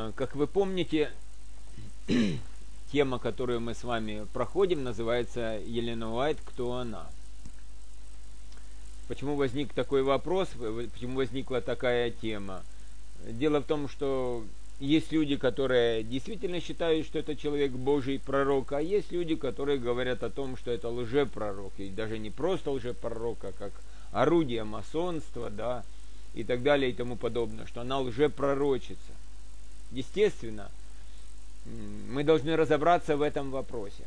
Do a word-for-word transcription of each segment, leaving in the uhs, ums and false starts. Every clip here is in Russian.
Как вы помните, тема, которую мы с вами проходим, называется Елена Уайт «Кто она?». Почему возник такой вопрос, почему возникла такая тема? Дело в том, что есть люди, которые действительно считают, что это человек Божий, пророк, а есть люди, которые говорят о том, что это лжепророк, и даже не просто лжепророк, а как орудие масонства, да, и так далее и тому подобное, что она лжепророчица. Естественно, мы должны разобраться в этом вопросе.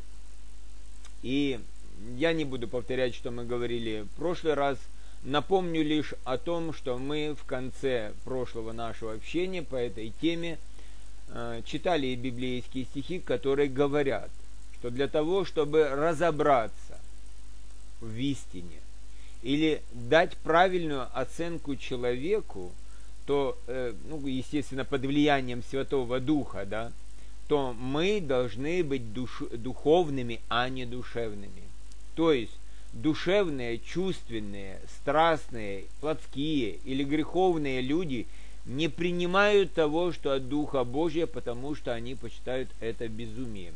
И я не буду повторять, что мы говорили в прошлый раз. Напомню лишь о том, что мы в конце прошлого нашего общения по этой теме э, читали библейские стихи, которые говорят, что для того, чтобы разобраться в истине или дать правильную оценку человеку, то, э, ну, естественно, под влиянием Святого Духа, да, то мы должны быть душ, духовными, а не душевными. То есть душевные, чувственные, страстные, плотские или греховные люди не принимают того, что от Духа Божия, потому что они почитают это безумием.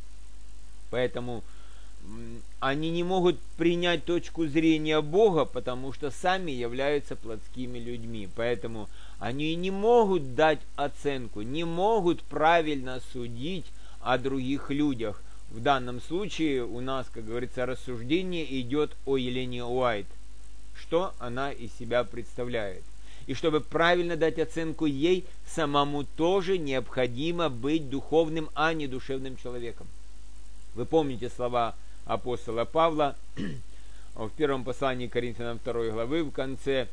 Поэтому они не могут принять точку зрения Бога, потому что сами являются плотскими людьми. Поэтому они не могут дать оценку, не могут правильно судить о других людях. В данном случае у нас, как говорится, рассуждение идет о Елене Уайт, что она из себя представляет. И чтобы правильно дать оценку ей, самому тоже необходимо быть духовным, а не душевным человеком. Вы помните слова апостола Павла в первом послании к Коринфянам второй главы в конце,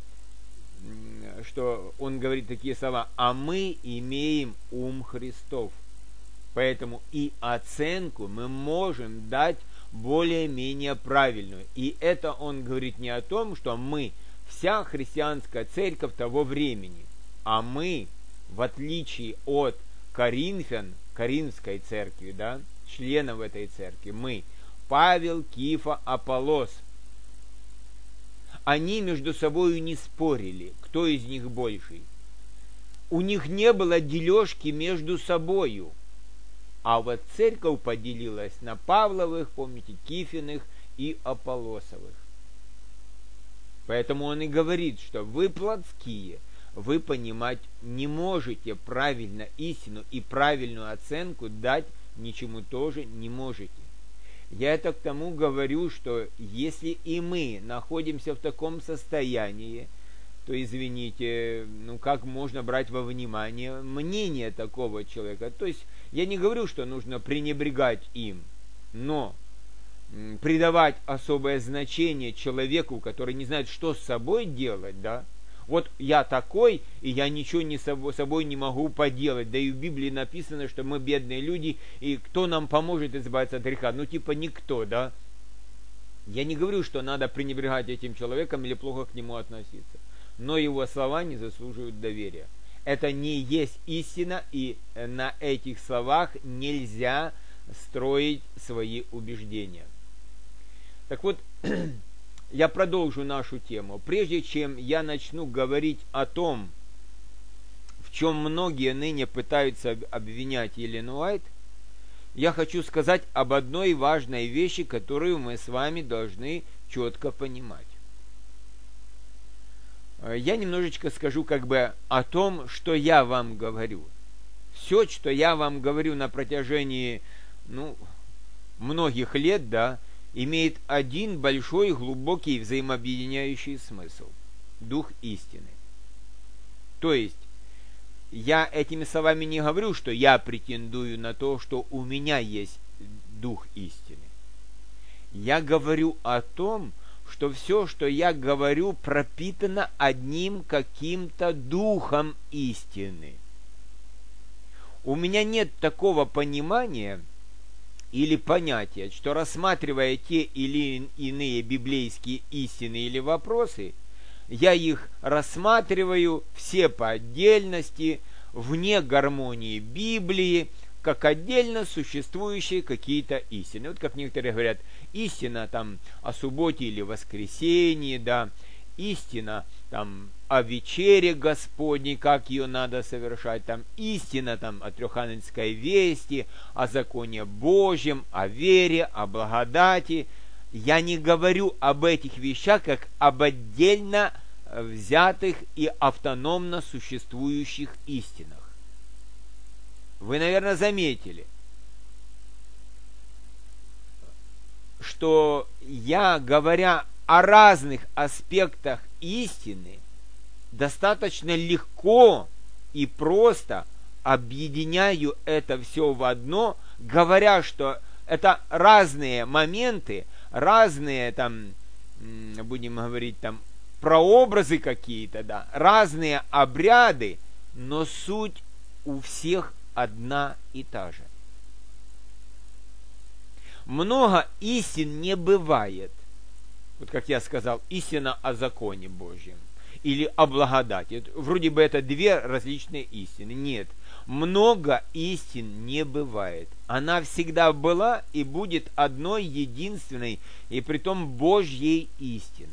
что он говорит такие слова: «А мы имеем ум Христов». Поэтому и оценку мы можем дать более-менее правильную. И это он говорит не о том, что мы вся христианская церковь того времени, а мы, в отличие от коринфян, Коринфской церкви, да, членов этой церкви, мы, Павел, Кифа, Аполлос, они между собой не спорили, кто из них больший. У них не было дележки между собою. А вот церковь поделилась на Павловых, помните, Кифиных и Аполлосовых. Поэтому он и говорит, что вы плотские, вы понимать не можете правильно истину и правильную оценку дать ничему тоже не можете. Я это к тому говорю, что если и мы находимся в таком состоянии, то, извините, ну как можно брать во внимание мнение такого человека? То есть я не говорю, что нужно пренебрегать им, но придавать особое значение человеку, который не знает, что с собой делать, да? Вот я такой, и я ничего не собой, собой не могу поделать. Да и в Библии написано, что мы бедные люди, и кто нам поможет избавиться от греха? Ну, типа никто, да? Я не говорю, что надо пренебрегать этим человеком или плохо к нему относиться. Но его слова не заслуживают доверия. Это не есть истина, и на этих словах нельзя строить свои убеждения. Так вот, я продолжу нашу тему. Прежде чем я начну говорить о том, в чем многие ныне пытаются обвинять Елену Уайт, я хочу сказать об одной важной вещи, которую мы с вами должны четко понимать. Я немножечко скажу как бы о том, что я вам говорю. Все, что я вам говорю на протяжении, ну, многих лет, да, имеет один большой, глубокий, взаимообъединяющий смысл – дух истины. То есть, я этими словами не говорю, что я претендую на то, что у меня есть дух истины. Я говорю о том, что все, что я говорю, пропитано одним каким-то духом истины. У меня нет такого понимания или понятия, что, рассматривая те или иные библейские истины или вопросы, я их рассматриваю все по отдельности, вне гармонии Библии, как отдельно существующие какие-то истины. Вот как некоторые говорят, истина там о субботе или воскресенье, да, истина там о вечере Господней, как ее надо совершать, там истина там о трехангельской вести, о законе Божьем, о вере, о благодати. Я не говорю об этих вещах как об отдельно взятых и автономно существующих истинах. Вы, наверное, заметили, что я, говоря о разных аспектах истины, достаточно легко и просто объединяю это все в одно, говоря, что это разные моменты, разные там, будем говорить, там, прообразы какие-то, да, разные обряды, но суть у всех одна и та же. Много истин не бывает. Вот как я сказал, истина о законе Божьем или о благодати. Вроде бы это две различные истины. Нет. Много истин не бывает. Она всегда была и будет одной единственной, и притом Божьей истиной.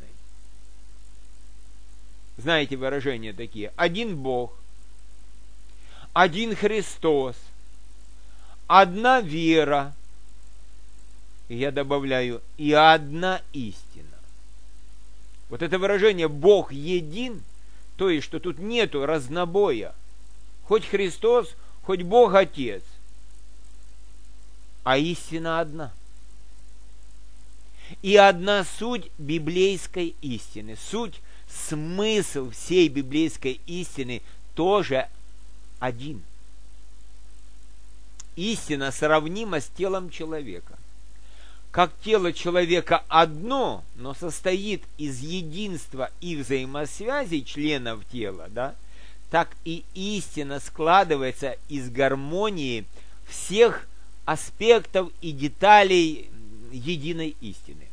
Знаете выражения такие? Один Бог, один Христос, одна вера, и я добавляю, и одна истина. Вот это выражение «Бог един», то есть, что тут нету разнобоя. Хоть Христос, хоть Бог Отец, а истина одна. И одна суть библейской истины. Суть, смысл всей библейской истины тоже один. Истина сравнима с телом человека. Как тело человека одно, но состоит из единства и взаимосвязи членов тела, да, так и истина складывается из гармонии всех аспектов и деталей единой истины.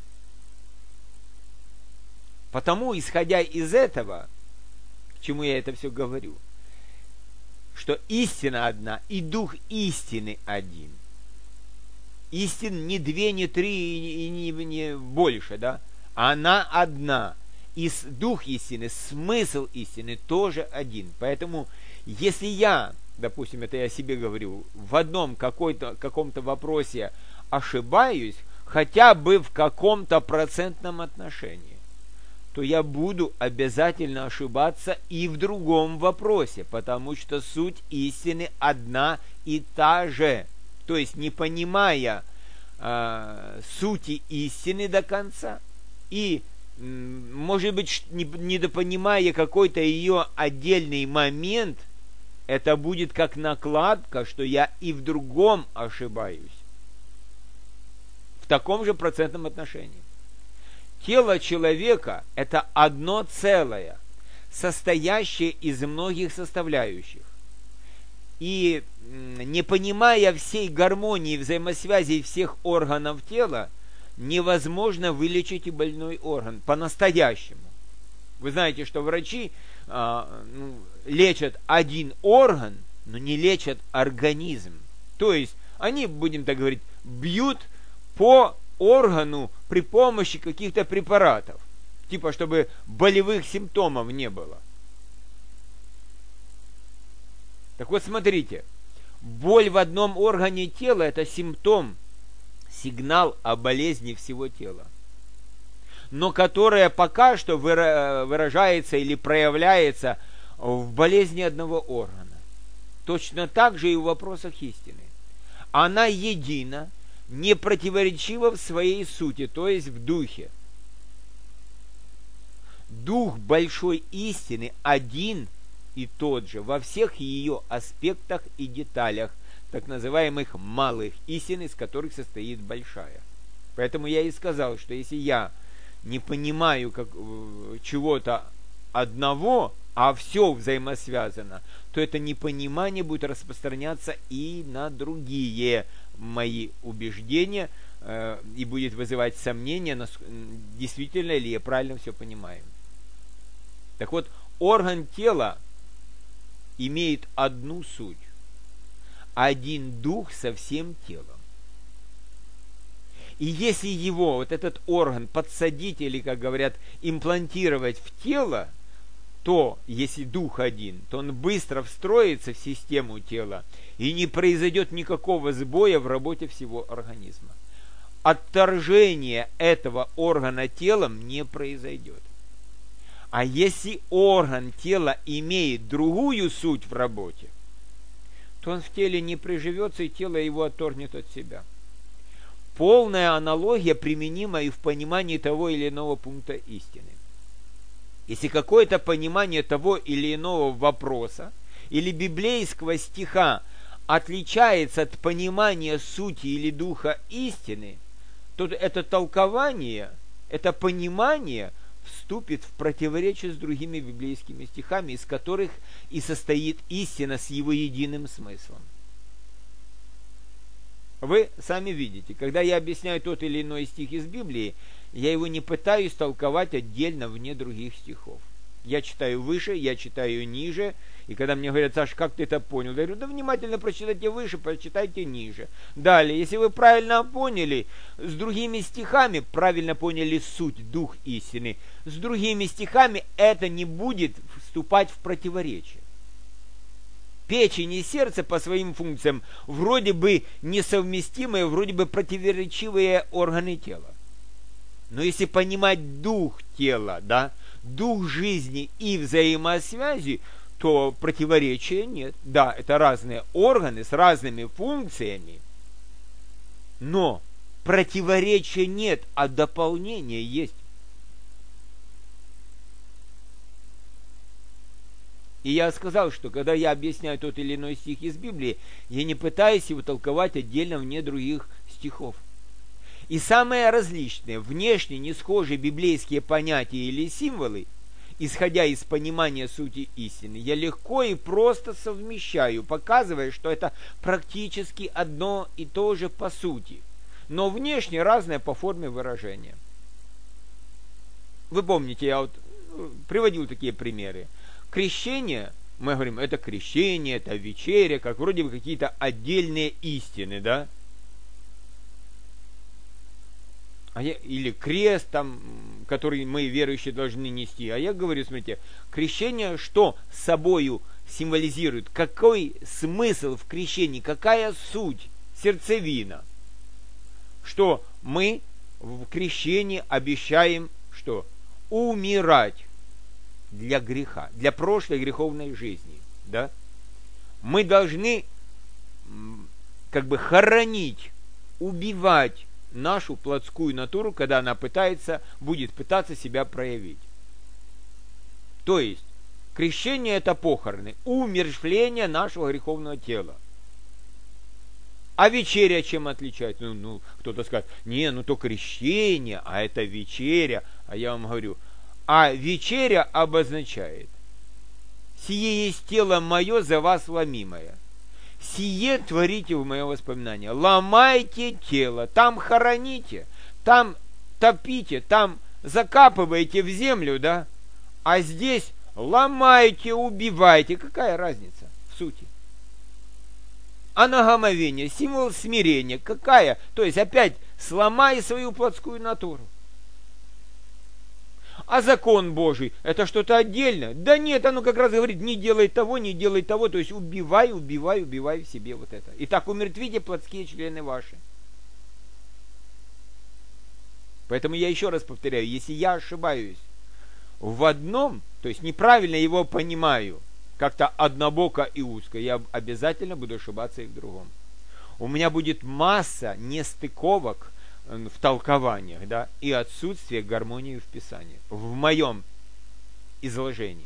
Потому, исходя из этого, к чему я это все говорю, что истина одна и дух истины один. Истин не две, не три и не, не больше, да? Она одна. И дух истины, смысл истины тоже один. Поэтому, если я, допустим, это я себе говорю, в одном какой-то, каком-то вопросе ошибаюсь, хотя бы в каком-то процентном отношении, то я буду обязательно ошибаться и в другом вопросе, потому что суть истины одна и та же. То есть, не понимая э, сути истины до конца и, э, может быть, недопонимая какой-то ее отдельный момент, это будет как накладка, что я и в другом ошибаюсь. В таком же процентном отношении. Тело человека – это одно целое, состоящее из многих составляющих. И не понимая всей гармонии взаимосвязи всех органов тела, невозможно вылечить и больной орган по-настоящему. Вы знаете, что врачи а, ну, лечат один орган, но не лечат организм. То есть они, будем так говорить, бьют по органу при помощи каких-то препаратов, типа чтобы болевых симптомов не было. Так вот, смотрите, боль в одном органе тела – это симптом, сигнал о болезни всего тела, но которая пока что выражается или проявляется в болезни одного органа. Точно так же и в вопросах истины. Она едина, не противоречива в своей сути, то есть в духе. Дух большой истины один и тот же во всех ее аспектах и деталях, так называемых малых истин, из которых состоит большая. Поэтому я и сказал, что если я не понимаю как, чего-то одного, а все взаимосвязано, то это непонимание будет распространяться и на другие мои убеждения э, и будет вызывать сомнения, действительно ли я правильно все понимаю. Так вот, орган тела имеет одну суть. Один дух со всем телом. И если его, вот этот орган, подсадить или, как говорят, имплантировать в тело, то, если дух один, то он быстро встроится в систему тела, и не произойдет никакого сбоя в работе всего организма. Отторжение этого органа телом не произойдет. А если орган тела имеет другую суть в работе, то он в теле не приживется, и тело его отторгнет от себя. Полная аналогия применима и в понимании того или иного пункта истины. Если какое-то понимание того или иного вопроса или библейского стиха отличается от понимания сути или духа истины, то это толкование, это понимание вступит в противоречие с другими библейскими стихами, из которых и состоит истина с его единым смыслом. Вы сами видите, когда я объясняю тот или иной стих из Библии, я его не пытаюсь толковать отдельно вне других стихов. Я читаю выше, я читаю ниже, и когда мне говорят: Саша, как ты это понял? Я говорю: да внимательно прочитайте выше, прочитайте ниже. Далее, если вы правильно поняли, с другими стихами правильно поняли суть, дух истины, с другими стихами это не будет вступать в противоречие. Печень и сердце по своим функциям вроде бы несовместимые, вроде бы противоречивые органы тела. Но если понимать дух тела, да, дух жизни и взаимосвязи, то противоречия нет. Да, это разные органы с разными функциями, но противоречия нет, а дополнение есть. И я сказал, что когда я объясняю тот или иной стих из Библии, я не пытаюсь его толковать отдельно вне других стихов. И самые различные, внешне не схожие библейские понятия или символы, исходя из понимания сути истины, я легко и просто совмещаю, показывая, что это практически одно и то же по сути, но внешне разное по форме выражения. Вы помните, я вот приводил такие примеры. Крещение, мы говорим, это крещение, это вечеря, как вроде бы какие-то отдельные истины, да? А я, или крест, там, который мы, верующие, должны нести. А я говорю, смотрите, крещение что собою символизирует? Какой смысл в крещении? Какая суть, сердцевина? Что мы в крещении обещаем что? Умирать для греха, для прошлой греховной жизни, да? Мы должны как бы хоронить, убивать нашу плотскую натуру, когда она пытается, будет пытаться себя проявить. То есть, крещение это похороны, умерщвление нашего греховного тела. А вечеря чем отличается? Ну, ну, кто-то скажет, не, ну то крещение, а это вечеря. А я вам говорю, а вечеря обозначает: сие есть тело мое за вас ломимое. Сие творите в мое воспоминание. Ломайте тело, там хороните, там топите, там закапываете в землю, да? А здесь ломайте, убивайте. Какая разница в сути? А нагомовение, символ смирения. Какая? То есть опять сломай свою плотскую натуру. А закон Божий, это что-то отдельное? Да нет, оно как раз говорит, не делай того, не делай того, то есть убивай, убивай, убивай в себе вот это. Итак, умертвите плотские члены ваши. Поэтому я еще раз повторяю, если я ошибаюсь в одном, то есть неправильно его понимаю, как-то однобоко и узко, я обязательно буду ошибаться и в другом. У меня будет масса нестыковок в толкованиях, да, и отсутствие гармонии в Писании, в моем изложении.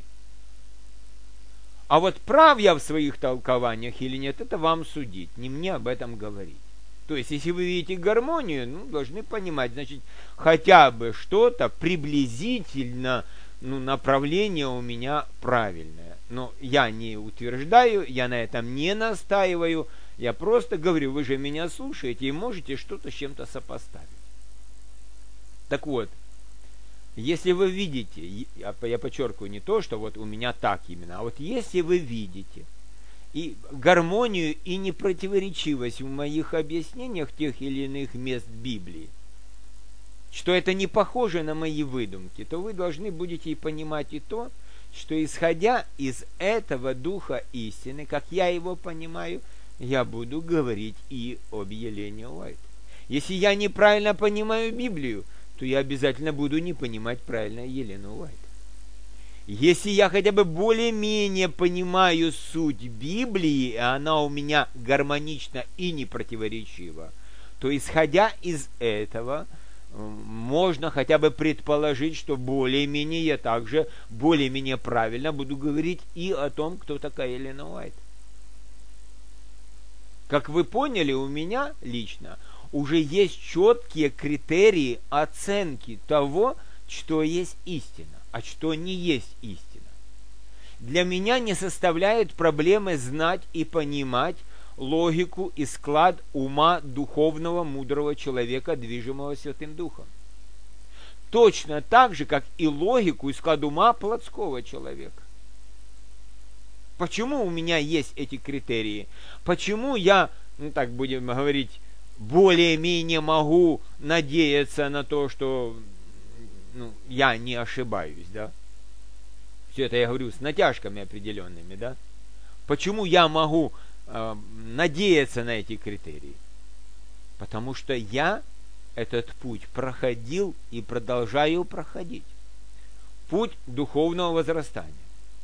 А вот прав я в своих толкованиях или нет, это вам судить, не мне об этом говорить. То есть, если вы видите гармонию, ну, должны понимать, значит, хотя бы что-то приблизительно, ну, направление у меня правильное. Но я не утверждаю, я на этом не настаиваю, я просто говорю, вы же меня слушаете и можете что-то с чем-то сопоставить. Так вот, если вы видите, я, я подчеркиваю не то, что вот у меня так именно, а вот если вы видите и гармонию и непротиворечивость в моих объяснениях тех или иных мест Библии, что это не похоже на мои выдумки, то вы должны будете и понимать и то, что исходя из этого духа истины, как я его понимаю, я буду говорить и об Елене Уайт. Если я неправильно понимаю Библию, то я обязательно буду не понимать правильно Елену Уайт. Если я хотя бы более-менее понимаю суть Библии, и она у меня гармонична и не противоречива, то исходя из этого, можно хотя бы предположить, что более-менее я также более-менее правильно буду говорить и о том, кто такая Елена Уайт. Как вы поняли, у меня лично уже есть четкие критерии оценки того, что есть истина, а что не есть истина. Для меня не составляет проблемы знать и понимать логику и склад ума духовного, мудрого человека, движимого Святым Духом. Точно так же, как и логику и склад ума плотского человека. Почему у меня есть эти критерии? Почему я, ну так будем говорить, более-менее могу надеяться на то, что ну, я не ошибаюсь, да? Все это я говорю с натяжками определенными, да? Почему я могу э, надеяться на эти критерии? Потому что я этот путь проходил и продолжаю проходить. Путь духовного возрастания.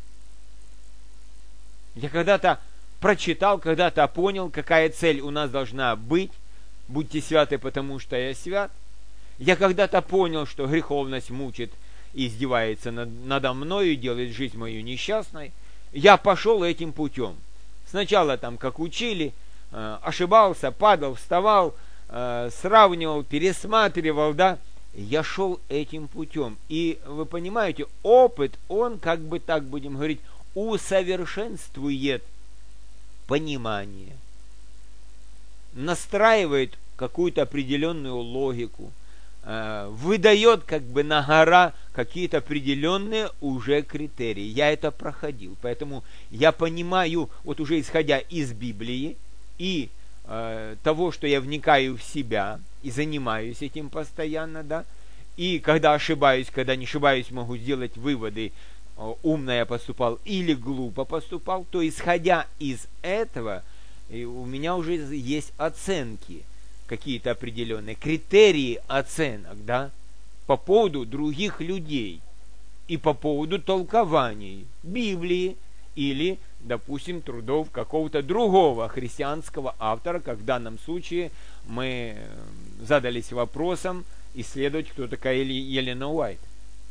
Я когда-то прочитал, когда-то понял, какая цель у нас должна быть. Будьте святы, потому что я свят. Я когда-то понял, что греховность мучит и издевается над, надо мною, делает жизнь мою несчастной. Я пошел этим путем. Сначала там, как учили, э, ошибался, падал, вставал, э, сравнивал, пересматривал, да. Я шел этим путем. И вы понимаете, опыт, он, как бы так будем говорить, усовершенствует понимание, настраивает какую-то определенную логику, э, выдает как бы на гора какие-то определенные уже критерии. Я это проходил, поэтому я понимаю, вот уже исходя из Библии и э, того, что я вникаю в себя и занимаюсь этим постоянно, да, и когда ошибаюсь, когда не ошибаюсь, могу сделать выводы, умно я поступал или глупо поступал, то исходя из этого, у меня уже есть оценки какие-то определенные, критерии оценок, да, по поводу других людей и по поводу толкований Библии или, допустим, трудов какого-то другого христианского автора, как в данном случае мы задались вопросом исследовать, кто такая Елена Уайт.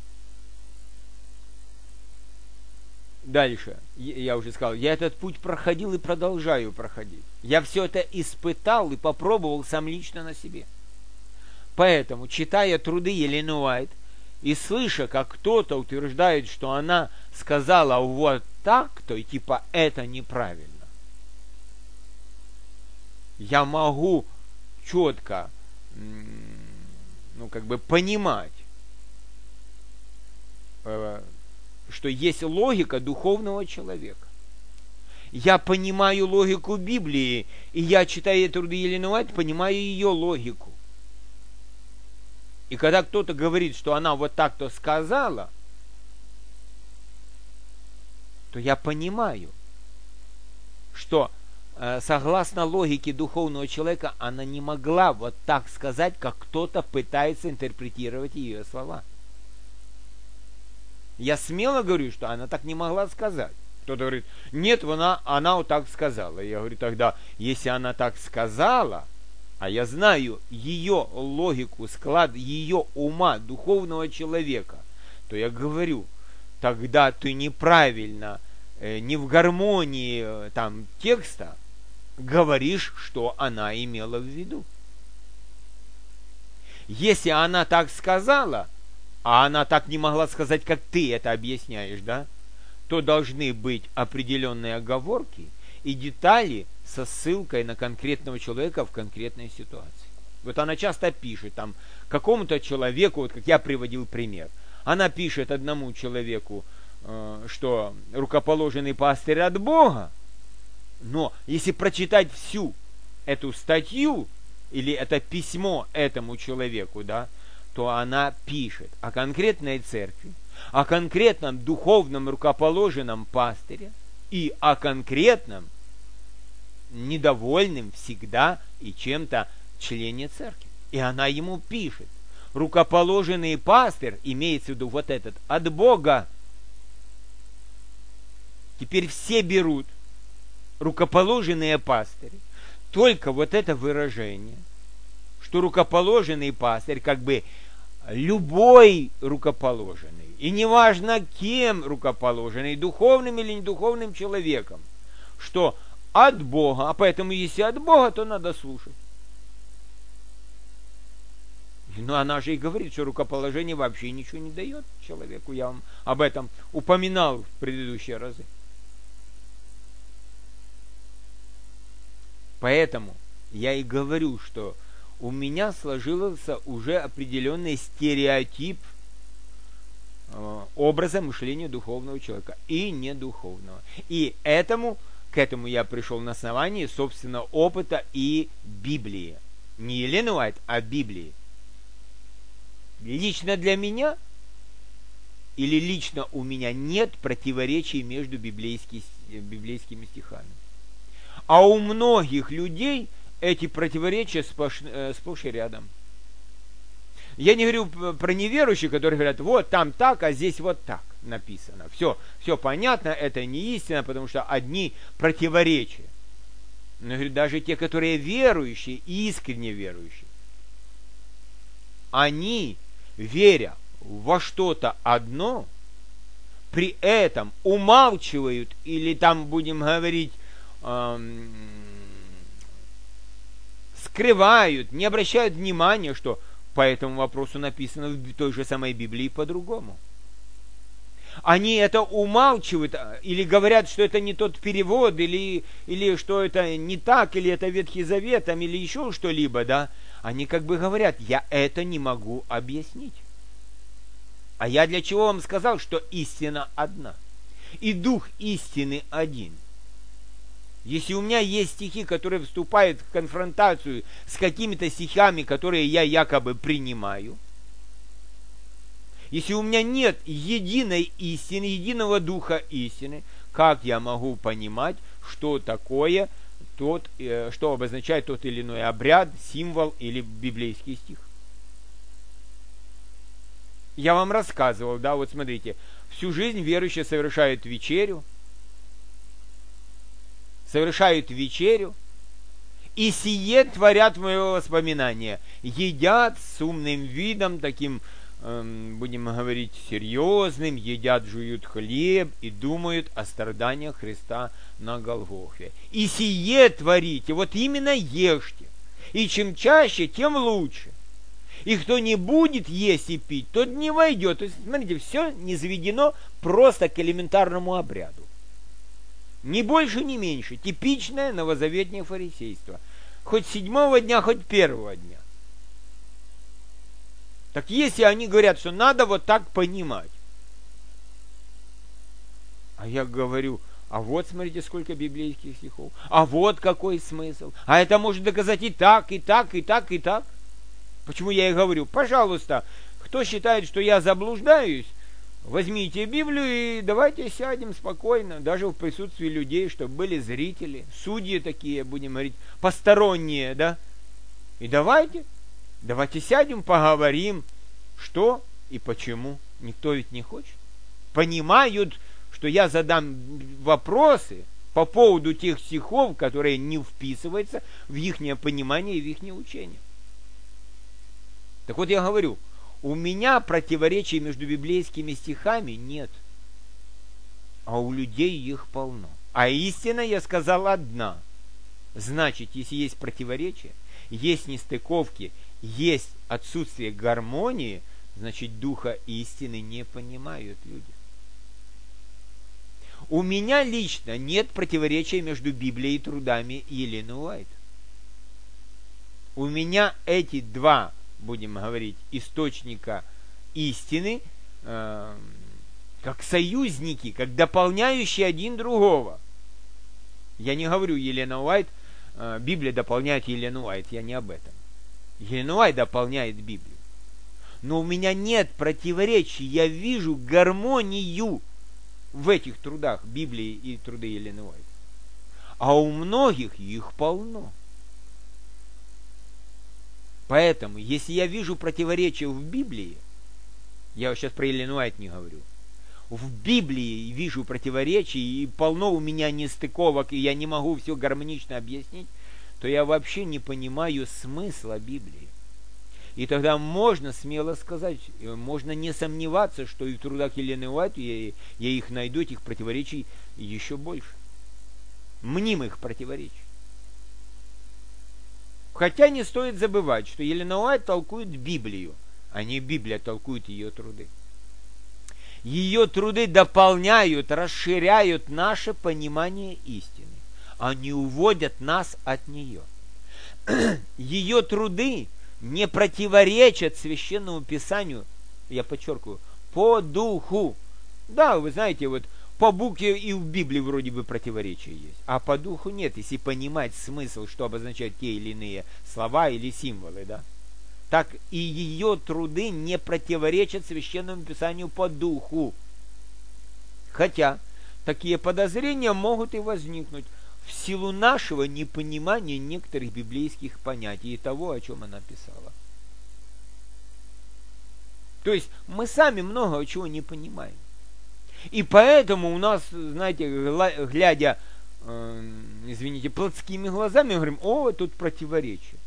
Дальше, я уже сказал, я этот путь проходил и продолжаю проходить. Я все это испытал и попробовал сам лично на себе. Поэтому, читая труды Елены Уайт и слыша, как кто-то утверждает, что она сказала вот так, то и типа это неправильно, я могу четко, ну как бы понимать, что есть логика духовного человека. Я понимаю логику Библии, и я, читая труды Елены Уайт, понимаю ее логику. И когда кто-то говорит, что она вот так-то сказала, то я понимаю, что э, согласно логике духовного человека, она не могла вот так сказать, как кто-то пытается интерпретировать ее слова. Я смело говорю, что она так не могла сказать. Кто-то говорит, нет, она, она вот так сказала. Я говорю, тогда, если она так сказала, а я знаю ее логику, склад ее ума, духовного человека, то я говорю, тогда ты неправильно, э, не в гармонии э, там, текста говоришь, что она имела в виду. Если она так сказала, а она так не могла сказать, как ты это объясняешь, да, то должны быть определенные оговорки и детали со ссылкой на конкретного человека в конкретной ситуации. Вот она часто пишет там какому-то человеку, вот как я приводил пример, она пишет одному человеку, э, что рукоположенный пастырь от Бога, но если прочитать всю эту статью или это письмо этому человеку, да, то она пишет о конкретной церкви, о конкретном духовном рукоположенном пастыре и о конкретном недовольным всегда и чем-то члене церкви. И она ему пишет. Рукоположенный пастырь, имеется в виду вот этот, от Бога. Теперь все берут рукоположенные пастыри. Только вот это выражение, что рукоположенный пастырь, как бы любой рукоположенный, и неважно кем рукоположенный, духовным или недуховным человеком, что от Бога, а поэтому если от Бога, то надо слушать. Но она же и говорит, что рукоположение вообще ничего не дает человеку. Я вам об этом упоминал в предыдущие разы. Поэтому я и говорю, что у меня сложился уже определенный стереотип э, образа мышления духовного человека и недуховного. И этому, к этому я пришел на основании собственного опыта и Библии. Не Елены Уайт, а Библии. Лично для меня или лично у меня нет противоречий между библейскими, библейскими стихами. А у многих людей эти противоречия сплошь, сплошь и рядом. Я не говорю про неверующих, которые говорят, вот там так, а здесь вот так написано. Все, все понятно, это не истина, потому что одни противоречия. Но я говорю, даже те, которые верующие, искренне верующие, они, веря во что-то одно, при этом умалчивают, или там будем говорить, эм, скрывают, не обращают внимания, что по этому вопросу написано в той же самой Библии по-другому. Они это умалчивают, или говорят, что это не тот перевод, или, или что это не так, или это Ветхий Завет, там, или еще что-либо, да. Они как бы говорят, я это не могу объяснить. А я для чего вам сказал, что истина одна? И дух истины один. Если у меня есть стихи, которые вступают в конфронтацию с какими-то стихами, которые я якобы принимаю, если у меня нет единой истины, единого духа истины, как я могу понимать, что такое тот, что обозначает тот или иной обряд, символ или библейский стих? Я вам рассказывал, да, вот смотрите, всю жизнь верующие совершают вечерю, совершают вечерю, и сие творят моего воспоминания, едят с умным видом, таким, эм, будем говорить, серьезным, едят, жуют хлеб и думают о страданиях Христа на Голгофе. И сие творите, вот именно ешьте, и чем чаще, тем лучше. И кто не будет есть и пить, тот не войдет. То есть, смотрите, все не заведено просто к элементарному обряду. Ни больше, ни меньше. Типичное новозаветнее фарисейство. Хоть седьмого дня, хоть первого дня. Так если они говорят, что надо вот так понимать. А я говорю, а вот смотрите, сколько библейских стихов. А вот какой смысл. А это может доказать и так, и так, и так, и так. Почему я и говорю, пожалуйста, кто считает, что я заблуждаюсь, возьмите Библию и давайте сядем спокойно, даже в присутствии людей, чтобы были зрители, судьи такие, будем говорить, посторонние, да. И давайте, давайте сядем, поговорим, что и почему. Никто ведь не хочет. Понимают, что я задам вопросы по поводу тех стихов, которые не вписываются в их понимание и в их учение. Так вот я говорю, у меня противоречий между библейскими стихами нет, а у людей их полно. А истина, я сказал, одна. Значит, если есть противоречия, есть нестыковки, есть отсутствие гармонии, значит, духа истины не понимают люди. У меня лично нет противоречия между Библией и трудами Елены Уайт. У меня эти два, будем говорить, источника истины, э, как союзники, как дополняющие один другого. Я не говорю Елена Уайт, э, Библия дополняет Елену Уайт, я не об этом. Елена Уайт дополняет Библию. Но у меня нет противоречий, я вижу гармонию в этих трудах Библии и труды Елены Уайт. А у многих их полно. Поэтому, если я вижу противоречия в Библии, я сейчас про Елену Уайт не говорю, в Библии вижу противоречия, и полно у меня нестыковок, и я не могу все гармонично объяснить, то я вообще не понимаю смысла Библии. И тогда можно смело сказать, можно не сомневаться, что и в трудах Елены Уайт я, я их найду, этих противоречий еще больше. Мнимых противоречий. Хотя не стоит забывать, что Елена Уайт толкует Библию, а не Библия толкует ее труды. Ее труды дополняют, расширяют наше понимание истины. Они уводят нас от нее. Ее труды не противоречат Священному Писанию, я подчеркиваю, по духу. Да, вы знаете, вот по букве и в Библии вроде бы противоречия есть, а по духу нет, если понимать смысл, что обозначают те или иные слова или символы, да. Так и ее труды не противоречат Священному Писанию по духу. Хотя такие подозрения могут и возникнуть в силу нашего непонимания некоторых библейских понятий и того, о чем она писала. То есть мы сами много чего не понимаем. И поэтому у нас, знаете, глядя, э, извините, плотскими глазами, говорим, о, тут противоречие.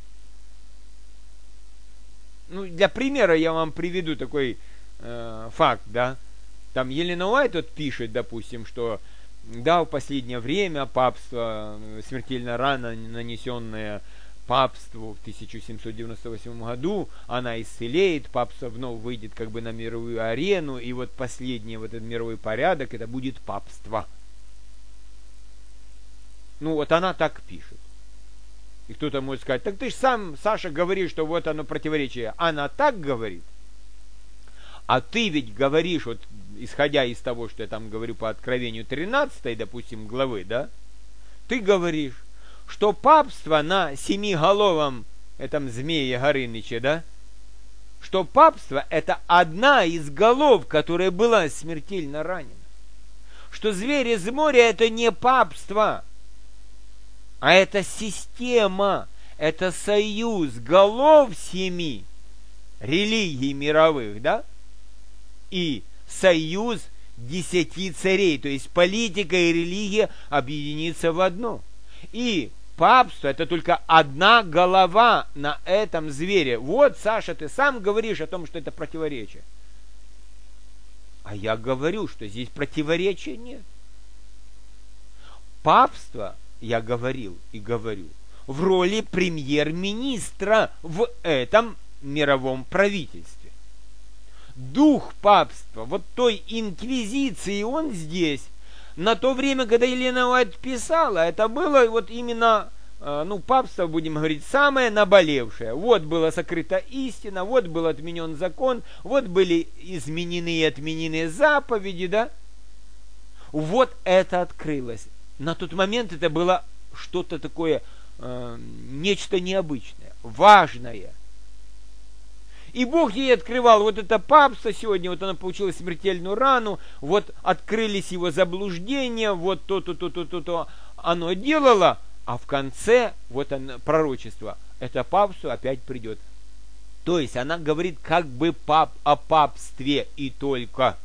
Ну, для примера я вам приведу такой э, факт, да. Там Елена Уайт вот пишет, допустим, что да, в последнее время папство, смертельно рана, нанесенная папству в тысяча семьсот девяносто восьмом году, она исцелеет, папство вновь выйдет как бы на мировую арену, и вот последний вот этот мировой порядок, это будет папство. Ну, вот она так пишет. И кто-то может сказать, так ты же сам, Саша, говоришь, что вот оно противоречие. Она так говорит. А ты ведь говоришь, вот исходя из того, что я там говорю по Откровению тринадцатой, допустим, главы, да, ты говоришь, что папство на семиголовом этом змее Горыныче, да, что папство это одна из голов, которая была смертельно ранена. Что зверь из моря это не папство, а это система, это союз голов семи религий мировых, да, и союз десяти царей, то есть политика и религия объединится в одно. И папство это только одна голова на этом звере. Вот, Саша, ты сам говоришь о том, что это противоречие. А я говорю, что здесь противоречия нет. Папство, я говорил и говорю, в роли премьер-министра в этом мировом правительстве. Дух папства, вот той инквизиции, он здесь. На то время, когда Елена Уайт писала, это было вот именно, ну, папство, будем говорить, самое наболевшее. Вот была сокрыта истина, вот был отменен закон, вот были изменены и отменены заповеди, да. Вот это открылось. На тот момент это было что-то такое, э, нечто необычное, важное. И Бог ей открывал вот это папство сегодня, вот она получила смертельную рану, вот открылись его заблуждения, вот то-то, то-то, то-то оно делало, а в конце вот оно, пророчество, это папство опять придет. То есть она говорит как бы пап, о папстве и только.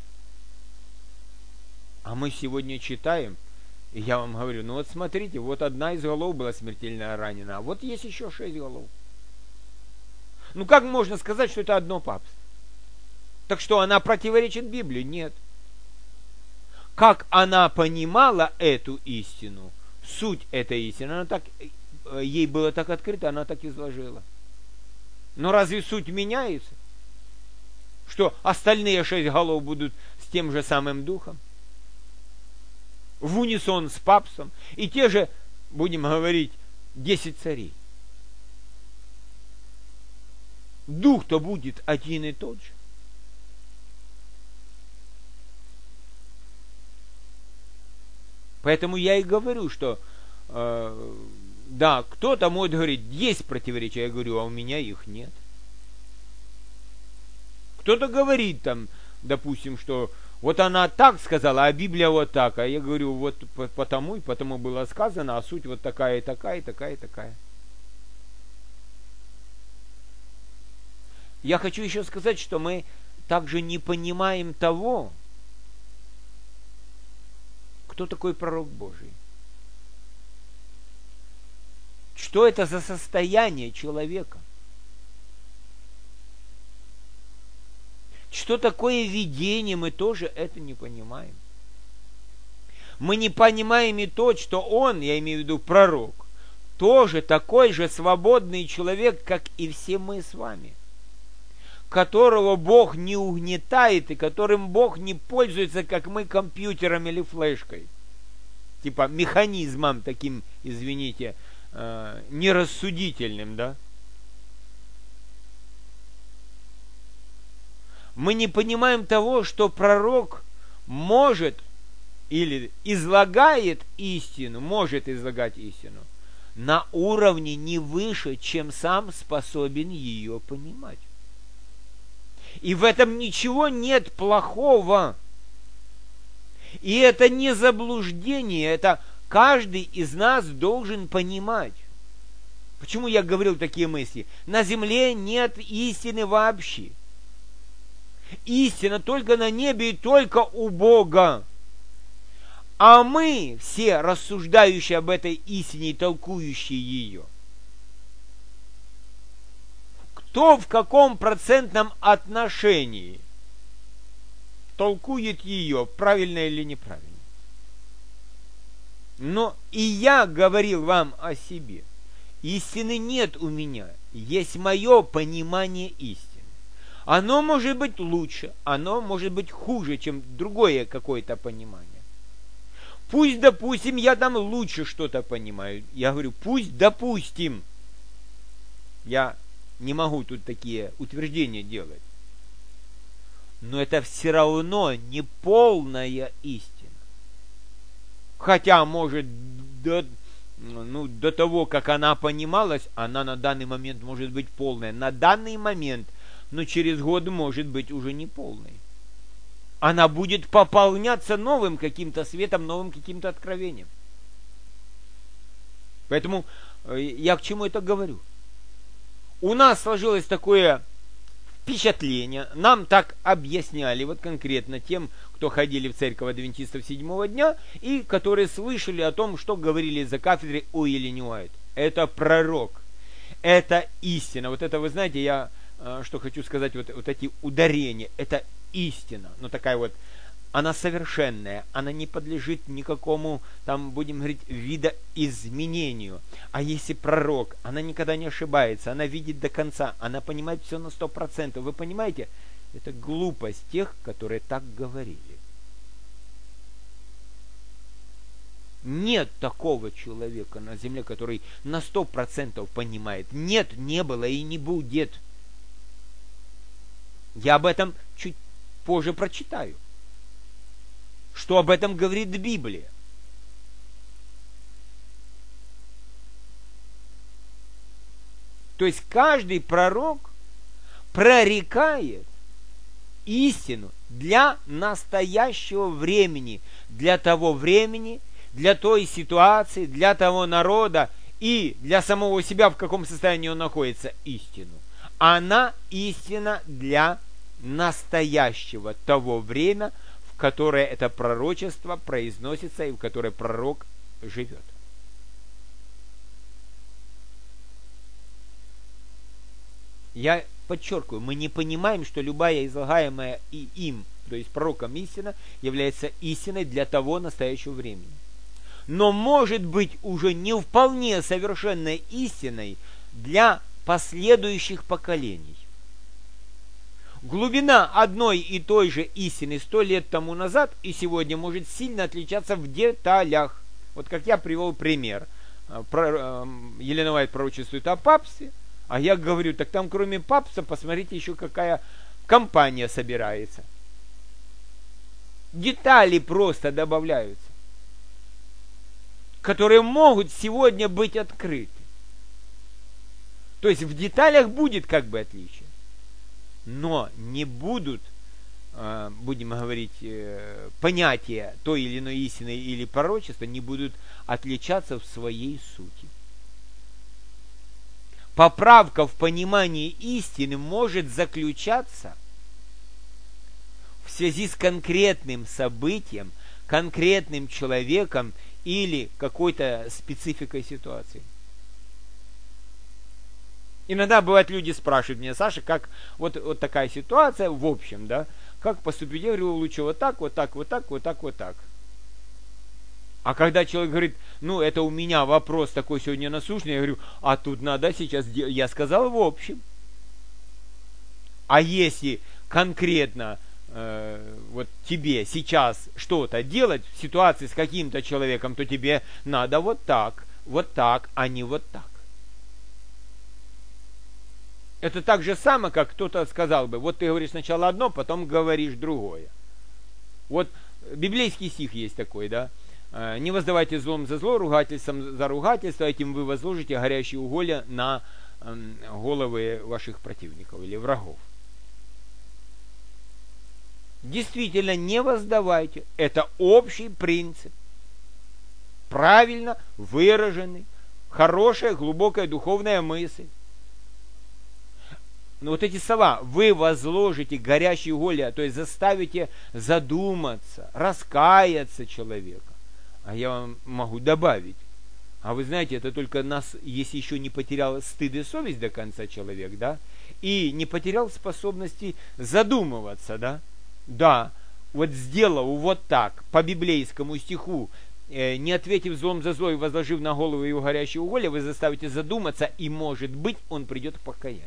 А мы сегодня читаем, и я вам говорю, ну вот смотрите, вот одна из голов была смертельно ранена, а вот есть еще шесть голов. Ну как можно сказать, что это одно папство? Так что она противоречит Библии? Нет. Как она понимала эту истину, суть этой истины, она так, ей было так открыто, она так изложила. Но разве суть меняется? Что остальные шесть голов будут с тем же самым духом? В унисон с папством. И те же, будем говорить, десять царей. Дух-то будет один и тот же. Поэтому я и говорю, что э, да, кто-то может говорить, есть противоречия, я говорю, а у меня их нет. Кто-то говорит там, допустим, что вот она так сказала, а Библия вот так. А я говорю, вот потому и потому было сказано, а суть вот такая и такая, и такая и такая. Я хочу еще сказать, что мы также не понимаем того, кто такой пророк Божий. Что это за состояние человека? Что такое видение, мы тоже это не понимаем. Мы не понимаем и то, что он, я имею в виду пророк, тоже такой же свободный человек, как и все мы с вами, которого Бог не угнетает и которым Бог не пользуется, как мы, компьютером или флешкой. Типа механизмом таким, извините, э, нерассудительным, да? Мы не понимаем того, что пророк может или излагает истину, может излагать истину на уровне не выше, чем сам способен ее понимать. И в этом ничего нет плохого. И это не заблуждение, это каждый из нас должен понимать. Почему я говорил такие мысли? На земле нет истины вообще. Истина только на небе и только у Бога. А мы, все рассуждающие об этой истине и толкующие ее, кто в каком процентном отношении толкует ее, правильно или неправильно. Но и я говорил вам о себе. Истины нет у меня, есть мое понимание истины. Оно может быть лучше, оно может быть хуже, чем другое какое-то понимание. Пусть, допустим, я там лучше что-то понимаю. Я говорю, пусть, допустим. Я не могу тут такие утверждения делать. Но это все равно не полная истина. Хотя, может, до, ну, до того, как она понималась, она на данный момент может быть полная. На данный момент, но через год может быть уже не полной. Она будет пополняться новым каким-то светом, новым каким-то откровением. Поэтому я к чему это говорю? У нас сложилось такое впечатление, нам так объясняли, вот конкретно тем, кто ходили в церковь адвентистов седьмого дня, и которые слышали о том, что говорили за кафедрой о Елене Уайт. Это пророк, это истина. Вот это, вы знаете, я что хочу сказать, вот, вот эти ударения, это истина, но такая вот, она совершенная, она не подлежит никакому, там, будем говорить, видоизменению. А если пророк, она никогда не ошибается, она видит до конца, она понимает все на сто процентов. Вы понимаете? Это глупость тех, которые так говорили. Нет такого человека на земле, который на сто процентов понимает. Нет, не было и не будет. Я об этом чуть позже прочитаю. Что об этом говорит Библия. То есть каждый пророк прорекает истину для настоящего времени, для того времени, для той ситуации, для того народа и для самого себя, в каком состоянии он находится, истину. Она истина для настоящего того времени, в которое это пророчество произносится и в которое пророк живет. Я подчеркиваю, мы не понимаем, что любая излагаемая и им, то есть пророком истина, является истиной для того настоящего времени. Но может быть уже не вполне совершенной истиной для последующих поколений. Глубина одной и той же истины сто лет тому назад и сегодня может сильно отличаться в деталях. Вот как я привел пример. Елена Уайт пророчествует о папстве, а я говорю, так там кроме папства, посмотрите еще какая компания собирается. Детали просто добавляются, которые могут сегодня быть открыты. То есть в деталях будет как бы отличие. но не будут, будем говорить, понятия той или иной истины или пророчества не будут отличаться в своей сути. Поправка в понимании истины может заключаться в связи с конкретным событием, конкретным человеком или какой-то спецификой ситуации. Иногда бывает, люди спрашивают меня: Саша, как вот, вот такая ситуация, в общем, да, как поступить? Я говорю: лучше вот так, вот так, вот так, вот так, вот так. А когда человек говорит: ну, это у меня вопрос такой сегодня насущный, я говорю: а тут надо сейчас, я сказал в общем. А если конкретно э, вот тебе сейчас что-то делать в ситуации с каким-то человеком, то тебе надо вот так, вот так, а не вот так. Это так же самое, как кто-то сказал бы: вот ты говоришь сначала одно, потом говоришь другое. Вот библейский стих есть такой, да? Не воздавайте злом за зло, ругательством за ругательство, этим вы возложите горящие уголья на головы ваших противников или врагов. Действительно, не воздавайте. Это общий принцип. Правильно выраженный, хорошая, глубокая духовная мысль. Но вот эти слова: вы возложите горящие уголья, то есть заставите задуматься, раскаяться человека. А я вам могу добавить: а вы знаете, это только нас, если еще не потерял стыд и совесть до конца человек, да, и не потерял способности задумываться, да, да, вот сделав вот так, по библейскому стиху, э, не ответив злом за зло и возложив на голову его горящие уголья, вы заставите задуматься, и, может быть, он придет к покаянию.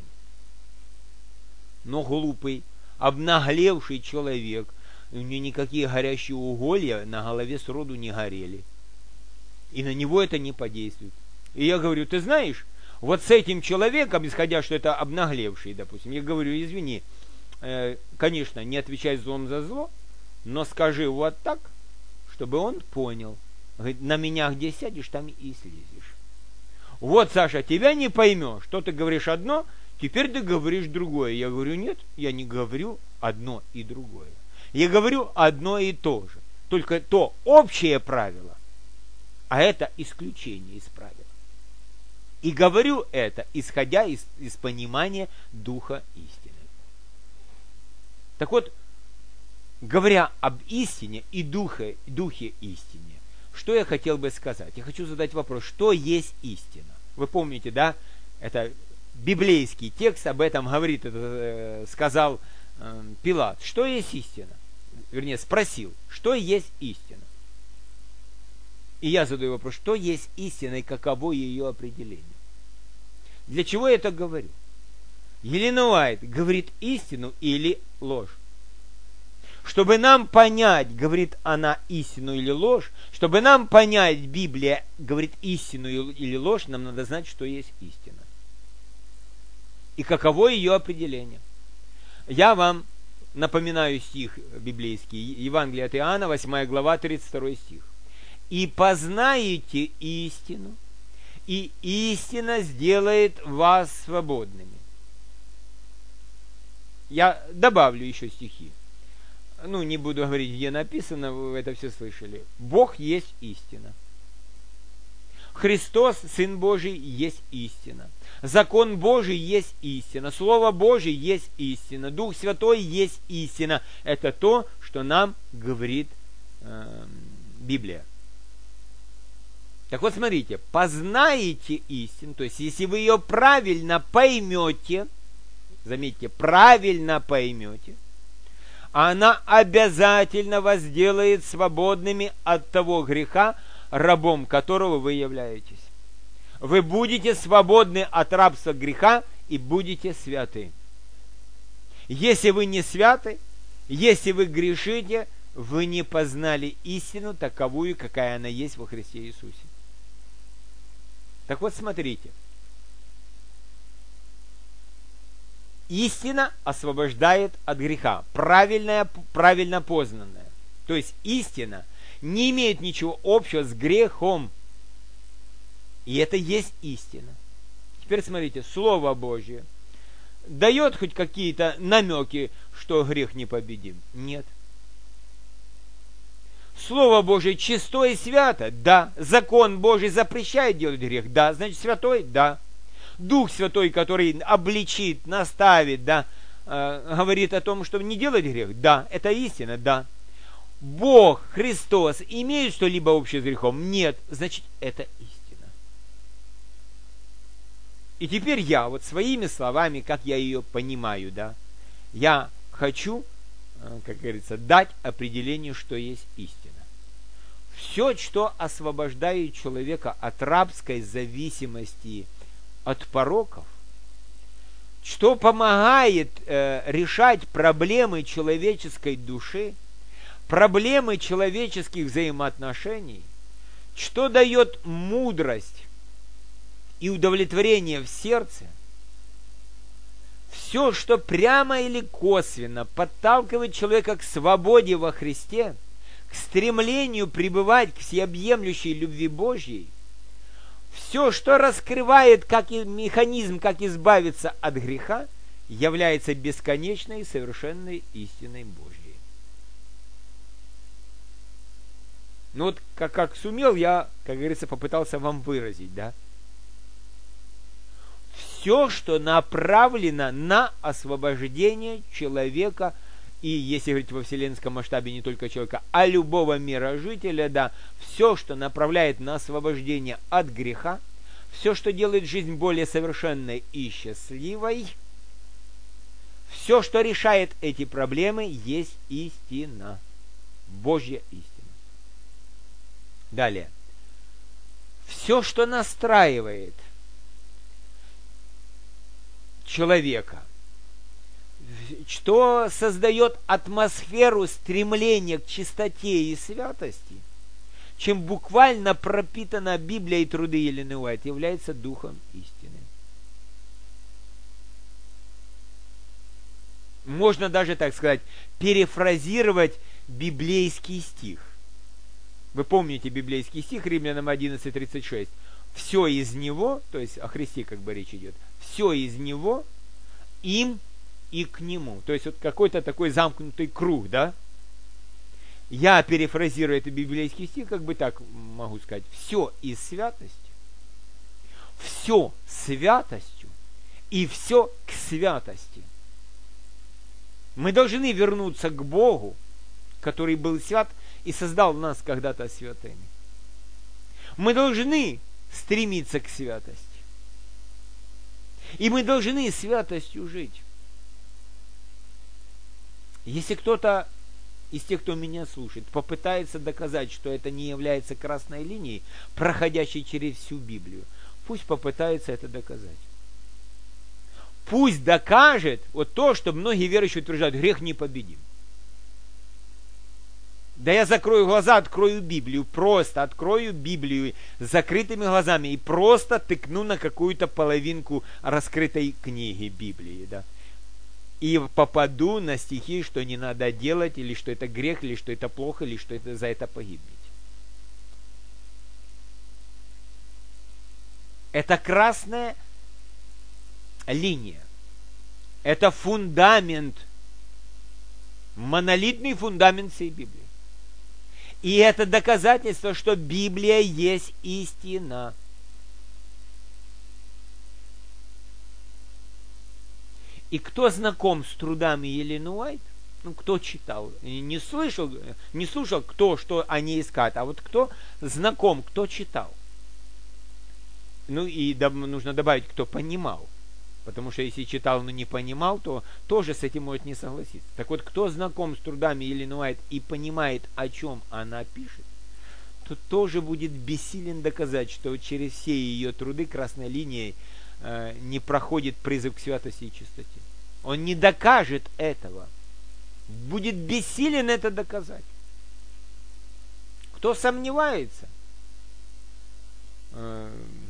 Но глупый, обнаглевший человек, у него никакие горящие уголья на голове сроду не горели. И на него это не подействует. И я говорю: ты знаешь, вот с этим человеком, исходя, что это обнаглевший, допустим, я говорю: извини, э, конечно, не отвечай злом за зло, но скажи вот так, чтобы он понял. Говорит: на меня где сядешь, там и слезешь. Вот, Саша, тебя не поймешь, что ты говоришь одно, теперь ты говоришь другое. Я говорю: нет, я не говорю одно и другое. Я говорю одно и то же. Только то общее правило, а это исключение из правила. И говорю это, исходя из, из понимания духа истины. Так вот, говоря об истине и духе, духе истине, что я хотел бы сказать? Я хочу задать вопрос: что есть истина? Вы помните, да? Это библейский текст об этом говорит, это э, сказал э, Пилат. Что есть истина? Вернее, спросил, что есть истина? И я задаю вопрос: что есть истина и каково ее определение? Для чего я это говорю? Елена Уайт говорит истину или ложь. Чтобы нам понять, говорит она истину или ложь, чтобы нам понять, Библия говорит истину или ложь, нам надо знать, что есть истина. И каково ее определение. Я вам напоминаю стих библейский, Евангелие от Иоанна, восьмая глава, тридцать второй стих. «И познаете истину, и истина сделает вас свободными». Я добавлю еще стихи. Ну, не буду говорить, где написано, вы это все слышали. Бог есть истина. Христос, Сын Божий, есть истина. Закон Божий есть истина. Слово Божие есть истина. Дух Святой есть истина. Это то, что нам говорит э, Библия. Так вот, смотрите, познаете истину, то есть, если вы ее правильно поймете, заметьте, правильно поймете, она обязательно вас сделает свободными от того греха, рабом которого вы являетесь. Вы будете свободны от рабства греха и будете святы. Если вы не святы, если вы грешите, вы не познали истину таковую, какая она есть во Христе Иисусе. Так вот, смотрите. Истина освобождает от греха, правильная, правильно познанная. То есть истина не имеет ничего общего с грехом. И это есть истина. Теперь смотрите, Слово Божье. дает хоть какие-то намеки, что грех непобедим? Нет. Слово Божие чисто и свято? Да. Закон Божий запрещает делать грех? Да. Значит, святой? Да. Дух Святой, который обличит, наставит, да, э, говорит о том, чтобы не делать грех? Да. Это истина? Да. Бог, Христос имеют что-либо общее с грехом? Нет. Значит, это истина. И теперь я вот своими словами, как я ее понимаю, да, я хочу, как говорится, дать определение, что есть истина. Все, что освобождает человека от рабской зависимости от пороков, что помогает э, решать проблемы человеческой души, проблемы человеческих взаимоотношений, что дает мудрость и удовлетворение в сердце, все, что прямо или косвенно подталкивает человека к свободе во Христе, к стремлению пребывать к всеобъемлющей любви Божьей, все, что раскрывает как и механизм, как избавиться от греха, является бесконечной и совершенной истиной Божьей. Ну вот, как, как сумел, я, как говорится, попытался вам выразить, да? Все, что направлено на освобождение человека, и если говорить во вселенском масштабе не только человека, а любого мирожителя, да, все, что направляет на освобождение от греха, все, что делает жизнь более совершенной и счастливой, все, что решает эти проблемы, есть истина, Божья истина. Далее. Все, что настраивает человека, что создает атмосферу стремления к чистоте и святости, чем буквально пропитана Библия и труды Елены Уайт, является духом истины. Можно даже, так сказать, перефразировать библейский стих. Вы помните библейский стих Римлянам одиннадцать тридцать шесть. Все из него, то есть о Христе как бы речь идет, все из него, им и к нему. То есть вот какой-то такой замкнутый круг, да? Я перефразирую этот библейский стих, как бы так могу сказать. Все из святости, все святостью и все к святости. Мы должны вернуться к Богу, который был свят и создал нас когда-то святыми. Мы должны стремиться к святости. И мы должны святостью жить. Если кто-то из тех, кто меня слушает, попытается доказать, что это не является красной линией, проходящей через всю Библию, пусть попытается это доказать. Пусть докажет вот то, что многие верующие утверждают, грех непобедим. Да я закрою глаза, открою Библию, просто открою Библию с закрытыми глазами и просто тыкну на какую-то половинку раскрытой книги Библии, да. И попаду на стихи, что не надо делать, или что это грех, или что это плохо, или что это за это погибнуть. Это красная линия. Это фундамент, монолитный фундамент всей Библии. И это доказательство, что Библия есть истина. И кто знаком с трудами Елены Уайт, ну, кто читал, не слышал, не слушал, кто что о ней искать, а вот кто знаком, кто читал. Ну и нужно добавить, кто понимал. Потому что если читал, но не понимал, то тоже с этим может не согласиться. Так вот, кто знаком с трудами Елены Уайт и понимает, о чем она пишет, то тоже будет бессилен доказать, что через все ее труды красной линией э, не проходит призыв к святости и чистоте. Он не докажет этого. Будет бессилен это доказать. Кто сомневается, э,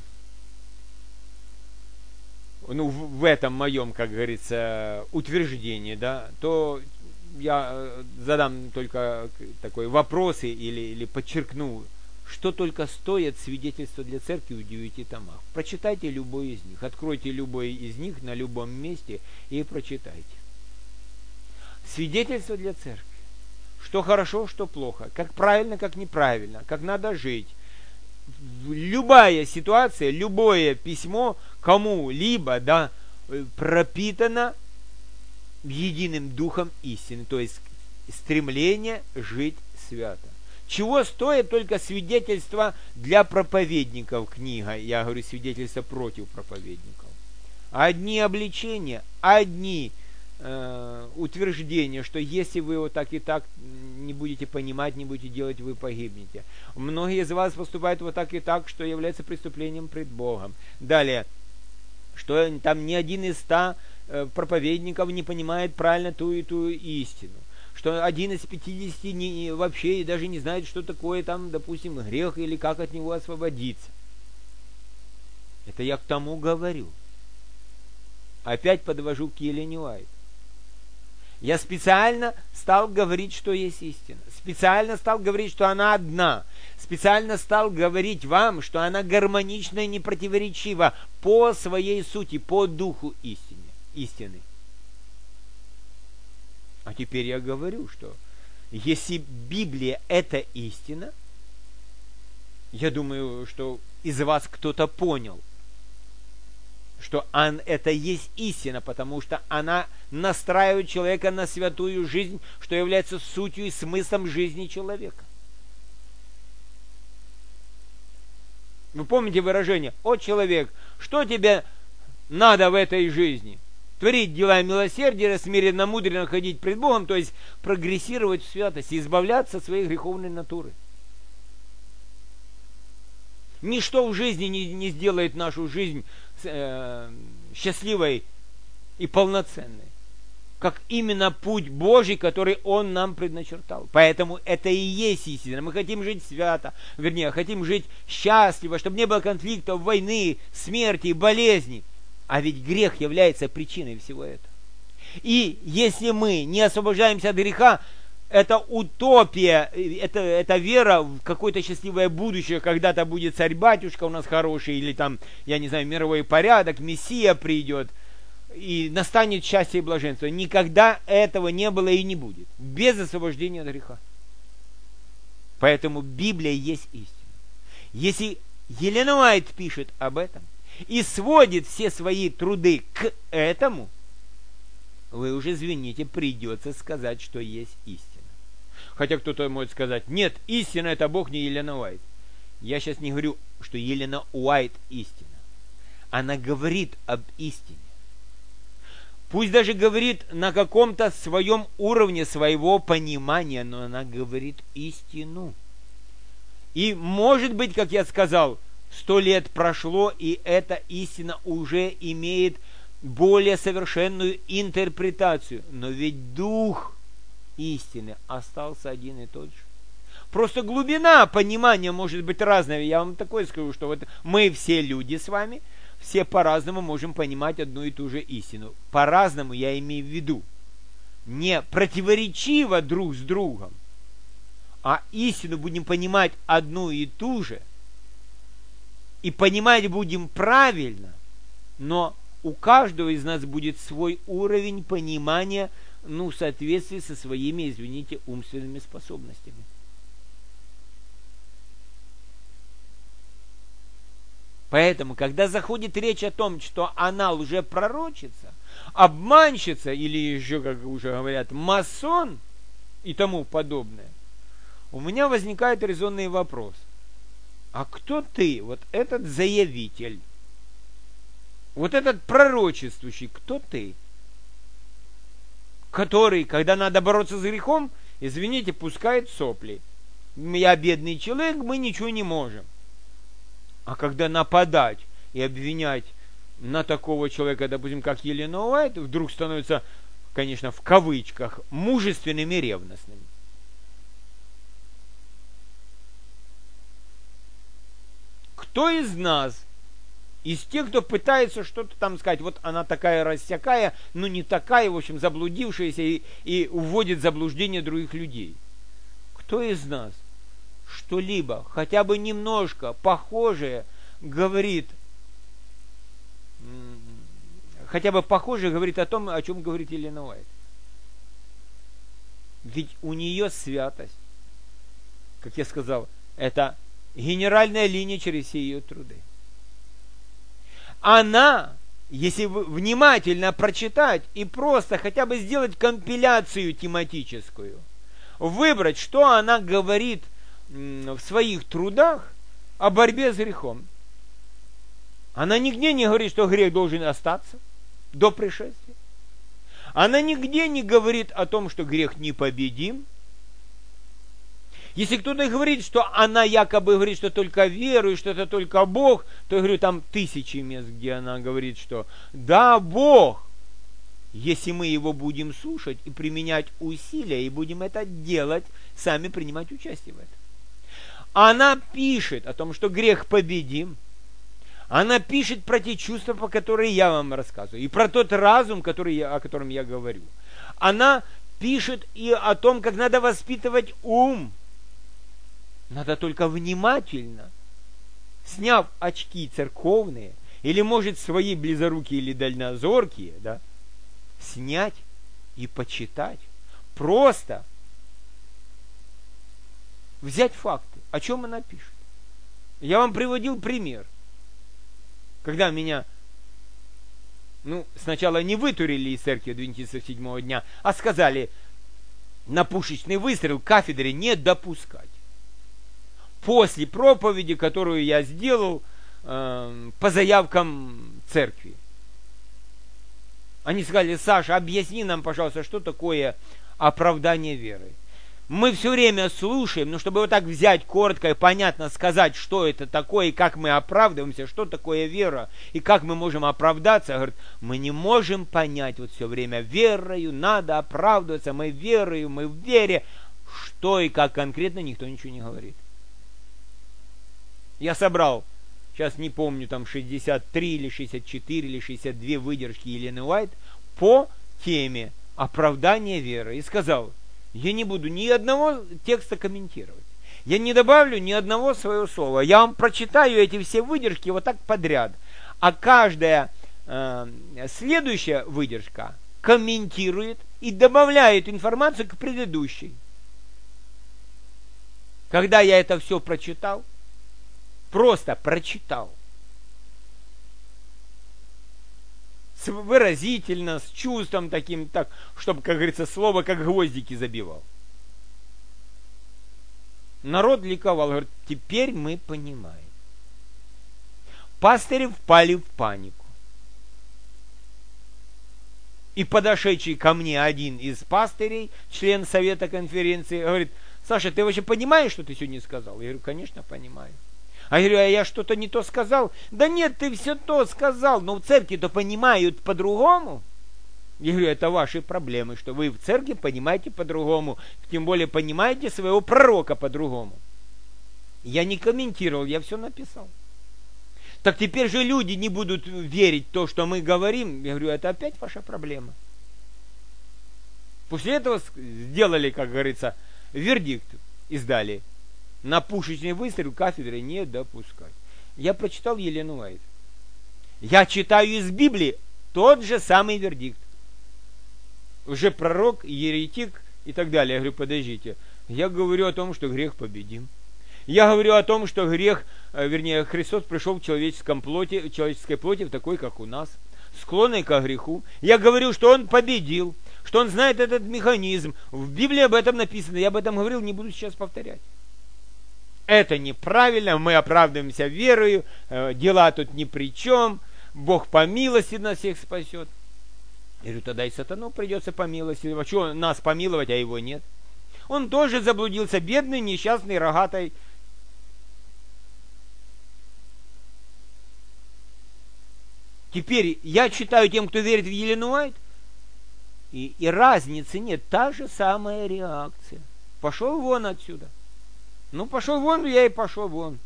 ну, в, в этом моем, как говорится, утверждении, да, то я задам только такой вопрос или, или подчеркну что только стоят свидетельства для церкви в девяти томах. Прочитайте любой из них, откройте любой из них на любом месте и прочитайте. Свидетельство для церкви. Что хорошо, что плохо, как правильно, как неправильно, как надо жить. Любая ситуация, любое письмо кому-либо, да, пропитано единым духом истины, то есть стремление жить свято. Чего стоит только свидетельство для проповедников книга, я говорю, свидетельство против проповедников. Одни обличения, одни э, утверждения, что если вы вот так и так не будете понимать, не будете делать, вы погибнете. Многие из вас поступают вот так и так, что является преступлением пред Богом. Далее, что там ни один из ста э, проповедников не понимает правильно ту и ту истину. Что один из пятидесяти не, вообще даже не знает, что такое там, допустим, грех или как от него освободиться. Это я к тому говорю. Опять подвожу к Елене Уайт. Я специально стал говорить, что есть истина. Специально стал говорить, что она одна. Специально стал говорить вам, что она гармонична и непротиворечива по своей сути, по духу истины. истины. А теперь я говорю, что если Библия – это истина, я думаю, что из вас кто-то понял, что он, это есть истина, потому что она настраивает человека на святую жизнь, что является сутью и смыслом жизни человека. Вы помните выражение: «О, человек, что тебе надо в этой жизни? Творить дела милосердия, смиренно, мудренно ходить пред Богом», то есть прогрессировать в святости, избавляться от своей греховной натуры. Ничто в жизни не, не сделает нашу жизнь э, счастливой и полноценной, как именно путь Божий, который Он нам предначертал. Поэтому это и есть истина. Мы хотим жить свято, вернее, хотим жить счастливо, чтобы не было конфликтов, войны, смерти, болезней. А ведь грех является причиной всего этого. И если мы не освобождаемся от греха, это утопия, это, это вера в какое-то счастливое будущее, когда-то будет царь-батюшка у нас хороший, или там, я не знаю, мировой порядок, Мессия придет, и настанет счастье и блаженство. Никогда этого не было и не будет, без освобождения от греха. Поэтому Библия есть истина. Если Елена Уайт пишет об этом и сводит все свои труды к этому, вы уже, извините, придется сказать, что есть истина. Хотя кто-то может сказать: нет, истина — это Бог, не Елена Уайт. Я сейчас не говорю, что Елена Уайт истина. Она говорит об истине. Пусть даже говорит на каком-то своем уровне своего понимания, но она говорит истину. И может быть, как я сказал, сто лет прошло, и эта истина уже имеет более совершенную интерпретацию. Но ведь дух истины остался один и тот же. Просто глубина понимания может быть разная. Я вам такое скажу, что вот мы все люди с вами, все по-разному можем понимать одну и ту же истину. По-разному я имею в виду. Не противоречиво друг с другом, а истину будем понимать одну и ту же. И понимать будем правильно, но у каждого из нас будет свой уровень понимания, ну, в соответствии со своими, извините, умственными способностями. Поэтому, когда заходит речь о том, что она лжепророчица, обманщица, или еще, как уже говорят, масон и тому подобное, у меня возникает резонный вопрос. А кто ты, вот этот заявитель, вот этот пророчествующий, кто ты? Который, когда надо бороться с грехом, извините, пускает сопли. Я бедный человек, мы ничего не можем. А когда нападать и обвинять на такого человека, допустим, как Елена Уайт, вдруг становится, конечно, в кавычках, мужественным и ревностным. Кто из нас, из тех, кто пытается что-то там сказать, вот она такая рассякая, ну не такая, в общем, заблудившаяся и, и уводит в заблуждение других людей. Кто из нас что-либо, хотя бы немножко похожее, говорит, хотя бы похожее говорит о том, о чем говорит Елена Уайт. Ведь у нее святость, как я сказал, это генеральная линия через все ее труды. Она, если внимательно прочитать и просто хотя бы сделать компиляцию тематическую, выбрать, что она говорит в своих трудах о борьбе с грехом. Она нигде не говорит, что грех должен остаться до пришествия. Она нигде не говорит о том, что грех непобедим. Если кто-то говорит, что она якобы говорит, что только верую, что это только Бог, то я говорю, там тысячи мест, где она говорит, что да, Бог, если мы его будем слушать и применять усилия, и будем это делать, сами принимать участие в этом. Она пишет о том, что грех победим. Она пишет про те чувства, по которым я вам рассказываю, и про тот разум, который я, о котором я говорю. Она пишет и о том, как надо воспитывать ум. Надо только внимательно, сняв очки церковные, или, может, свои близорукие или дальнозоркие, да, снять и почитать. Просто взять факты, о чем она пишет. Я вам приводил пример. Когда меня, ну, сначала не вытурили из церкви адвентистов седьмого дня, а сказали на пушечный выстрел к кафедре не допускать. После проповеди, которую я сделал э, по заявкам церкви. Они сказали: Саша, объясни нам, пожалуйста, что такое оправдание веры. Мы все время слушаем, но чтобы вот так взять коротко и понятно сказать, что это такое, и как мы оправдываемся, что такое вера, и как мы можем оправдаться, говорит, мы не можем понять вот все время верою, надо оправдываться, мы верою, мы в вере, что и как конкретно, никто ничего не говорит. Я собрал, сейчас не помню, там шестьдесят три или шестьдесят четыре или шестьдесят две выдержки Елены Уайт по теме оправдания веры и сказал: я не буду ни одного текста комментировать. Я не добавлю ни одного своего слова. Я вам прочитаю эти все выдержки вот так подряд. А каждая э, следующая выдержка комментирует и добавляет информацию к предыдущей. Когда я это все прочитал, просто прочитал, с выразительно, с чувством таким, так, чтобы, как говорится, слово как гвоздики забивал. Народ ликовал, говорит, теперь мы понимаем. Пастыри впали в панику. И подошедший ко мне один из пастырей, член совета конференции, говорит: Саша, ты вообще понимаешь, что ты сегодня сказал? Я говорю, конечно, понимаю. А я говорю, а я что-то не то сказал? Да нет, ты все то сказал, но в церкви-то понимают по-другому. Я говорю, это ваши проблемы, что вы в церкви понимаете по-другому, тем более понимаете своего пророка по-другому. Я не комментировал, я все написал. Так теперь же люди не будут верить в то, что мы говорим. Я говорю, это опять ваша проблема. После этого сделали, как говорится, вердикт, издали. На пушечный выстрел кафедры не допускать. Я прочитал Елену Уайт. Я читаю из Библии тот же самый вердикт. Уже пророк, еретик и так далее. Я говорю, подождите. Я говорю о том, что грех победим. Я говорю о том, что грех, вернее, Христос пришел в человеческом плоти, в человеческой плоти, в такой, как у нас, склонный ко греху. Я говорю, что Он победил, что Он знает этот механизм. В Библии об этом написано. Я об этом говорил, не буду сейчас повторять. Это неправильно, мы оправдываемся верою, дела тут ни при чем, Бог по милости нас всех спасет. Я говорю, тогда и сатану придется по милости. А что нас помиловать, а его нет? Он тоже заблудился, бедный, несчастный, рогатой. Теперь я читаю тем, кто верит в Елену Уайт, и, и разницы нет, та же самая реакция. Пошел вон отсюда. Ну, пошел вон, я и пошел вон.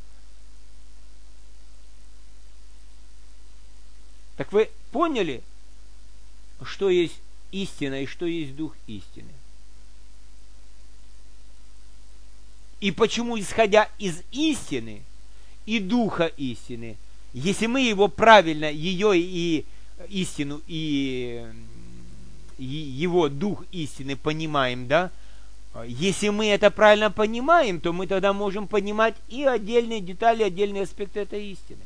Так вы поняли, что есть истина и что есть дух истины? И почему, исходя из истины и духа истины, если мы его правильно, ее и истину, и его дух истины понимаем, да, если мы это правильно понимаем, то мы тогда можем понимать и отдельные детали, отдельные аспекты этой истины.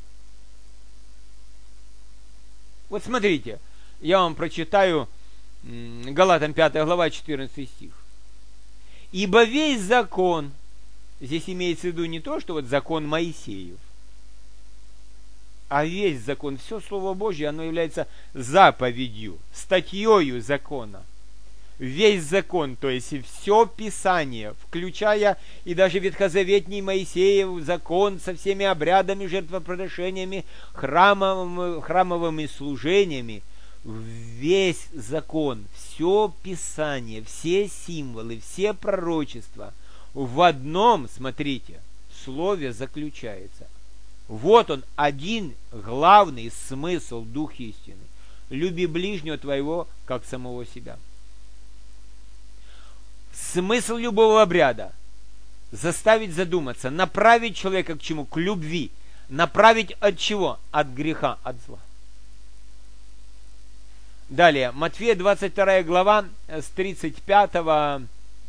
Вот смотрите, я вам прочитаю Галатам пятая глава, четырнадцатый стих. «Ибо весь закон», здесь имеется в виду не то, что вот закон Моисеев, а весь закон, все Слово Божье, оно является заповедью, статьёю закона. Весь закон, то есть все Писание, включая и даже ветхозаветний Моисеев закон со всеми обрядами, жертвоприношениями, храмовыми, храмовыми служениями, весь закон, все Писание, все символы, все пророчества в одном, смотрите, слове заключается. Вот он, один главный смысл, дух истины. Люби ближнего твоего, как самого себя. Смысл любого обряда – заставить задуматься, направить человека к чему? К любви. Направить от чего? От греха, от зла. Далее, Матфея двадцать вторая глава, с тридцать пятого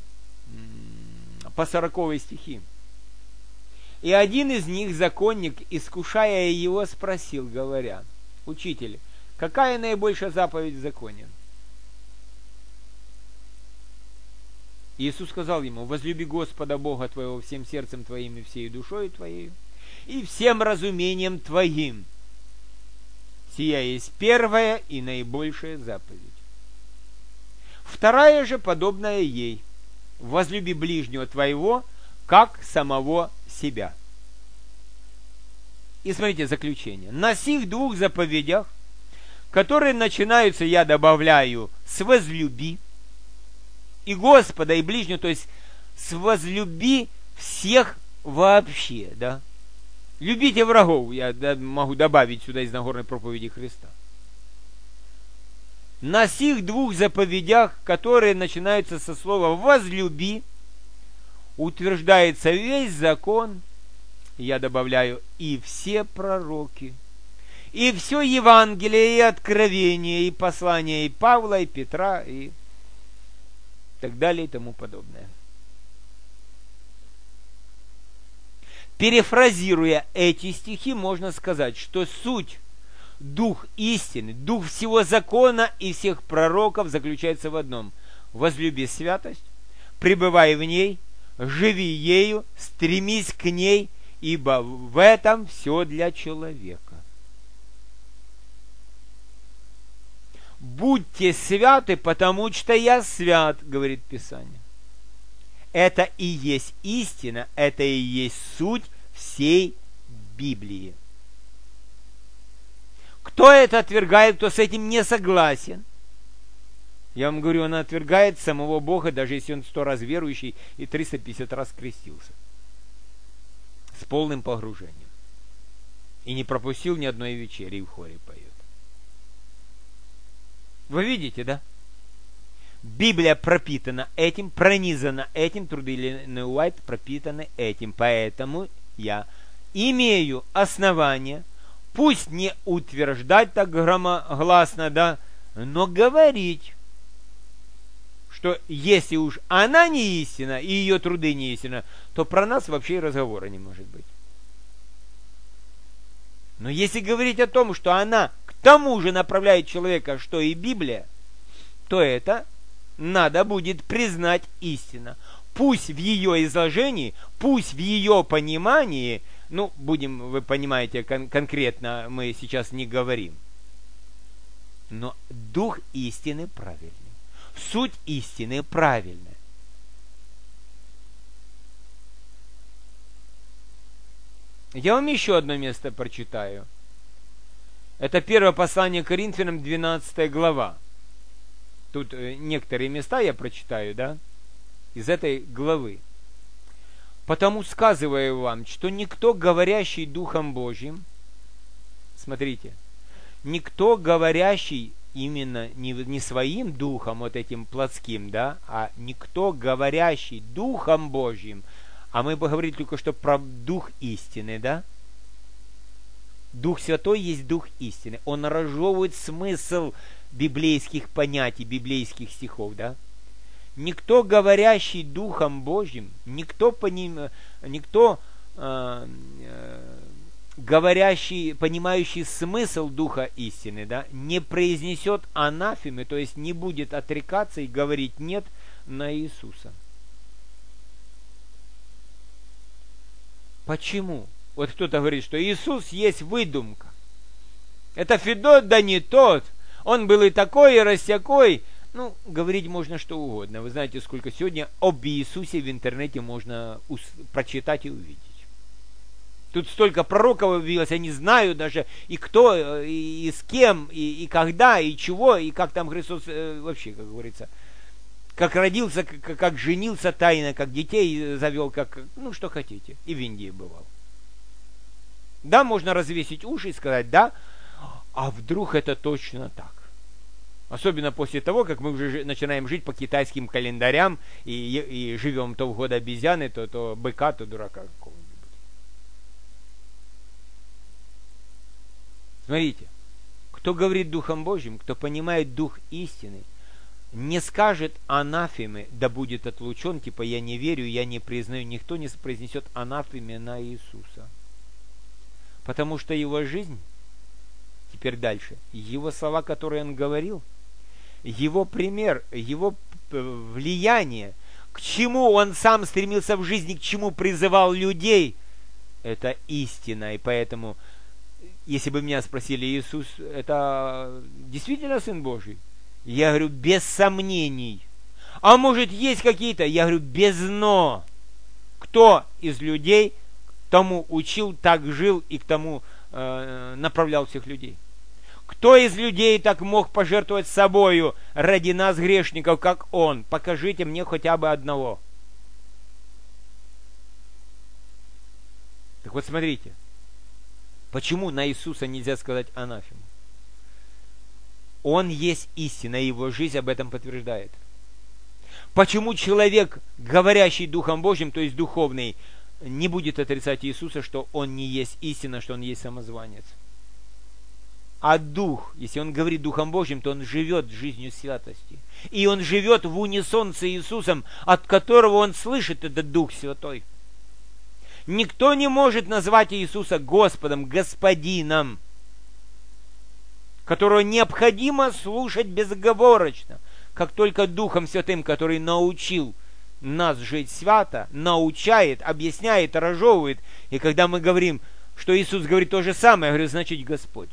по сороковый стихи. «И один из них, законник, искушая его, спросил, говоря: Учитель, какая наибольшая заповедь в законе? Иисус сказал ему: возлюби Господа Бога твоего всем сердцем твоим и всей душой твоей, и всем разумением твоим. Сия есть первая и наибольшая заповедь. Вторая же, подобная ей: возлюби ближнего твоего, как самого себя». И смотрите заключение. На сих двух заповедях, которые начинаются, я добавляю, с возлюби, и Господа, и ближнего, то есть с возлюби всех вообще, да. Любите врагов, я могу добавить сюда из Нагорной проповеди Христа. На сих двух заповедях, которые начинаются со слова «возлюби», утверждается весь закон, я добавляю, и все пророки, и все Евангелие, и Откровение, и послания и Павла, и Петра, и так далее, и тому подобное. Перефразируя эти стихи, можно сказать, что суть, дух истины, дух всего закона и всех пророков заключается в одном: возлюби святость, пребывай в ней, живи ею, стремись к ней, ибо в этом все для человека. «Будьте святы, потому что я свят», говорит Писание. Это и есть истина, это и есть суть всей Библии. Кто это отвергает, кто с этим не согласен? Я вам говорю, он отвергает самого Бога, даже если он сто раз верующий и триста пятьдесят раз крестился. С полным погружением. И не пропустил ни одной вечери, и в хоре поет. Вы видите, да? Библия пропитана этим, пронизана этим, труды Элены Уайт пропитаны этим. Поэтому я имею основание, пусть не утверждать так громогласно, да, но говорить, что если уж она не истина, и ее труды не истина, то про нас вообще и разговора не может быть. Но если говорить о том, что она к тому же направляет человека, что и Библия, то это надо будет признать истина. Пусть в ее изложении, пусть в ее понимании, ну, будем, вы понимаете, кон- конкретно мы сейчас не говорим, но дух истины правильный. Суть истины правильная. Я вам еще одно место прочитаю. Это первое послание к Коринфянам, двенадцатая глава. Тут некоторые места я прочитаю, да, из этой главы. «Потому сказываю вам, что никто, говорящий Духом Божьим», смотрите, никто, говорящий именно не, не своим духом, вот этим плотским, да, а никто, говорящий Духом Божьим, А мы поговорили только что про Дух истины, да? Дух Святой есть Дух истины. Он разжевывает смысл библейских понятий, библейских стихов, да? Никто, говорящий Духом Божьим, никто, поним, никто э, э, говорящий, понимающий смысл Духа истины, да, не произнесет анафемы, то есть не будет отрекаться и говорить нет на Иисуса. Почему? Вот кто-то говорит, что Иисус есть выдумка. Это Федот, да не тот. Он был и такой, и рассякой. Ну, говорить можно что угодно. Вы знаете, сколько сегодня об Иисусе в интернете можно прочитать и увидеть. Тут столько пророков объявилось, я не знаю даже, и кто, и, и с кем, и, и когда, и чего, и как там Христос э, вообще, как говорится, как родился, как, как женился тайно, как детей завел, как, ну, что хотите. И в Индии бывал. Да, можно развесить уши и сказать, да, а вдруг это точно так. Особенно после того, как мы уже начинаем жить по китайским календарям и, и живем то в год обезьяны, то, то быка, то дурака какого-нибудь. Смотрите, кто говорит Духом Божьим, кто понимает Дух истины, не скажет анафемы, да будет отлучен, типа я не верю, я не признаю, никто не произнесет анафеме на Иисуса. Потому что его жизнь, теперь дальше, его слова, которые он говорил, его пример, его влияние, к чему он сам стремился в жизни, к чему призывал людей, это истина. И поэтому, если бы меня спросили, Иисус, это действительно Сын Божий? Я говорю, без сомнений. А может, есть какие-то? Я говорю, без но. Кто из людей тому учил, так жил и к тому э, направлял всех людей? Кто из людей так мог пожертвовать собою ради нас, грешников, как он? Покажите мне хотя бы одного. Так вот, смотрите. Почему на Иисуса нельзя сказать анафему? Он есть истина, и его жизнь об этом подтверждает. Почему человек, говорящий Духом Божьим, то есть духовный, не будет отрицать Иисуса, что он не есть истина, что он есть самозванец? А Дух, если он говорит Духом Божьим, то он живет жизнью святости. И он живет в унисон с Иисусом, от которого он слышит этот Дух Святой. Никто не может назвать Иисуса Господом, Господином, которого необходимо слушать безоговорочно, как только Духом Святым, который научил нас жить свято, научает, объясняет, разжевывает. И когда мы говорим, что Иисус говорит то же самое, я говорю, значит Господь.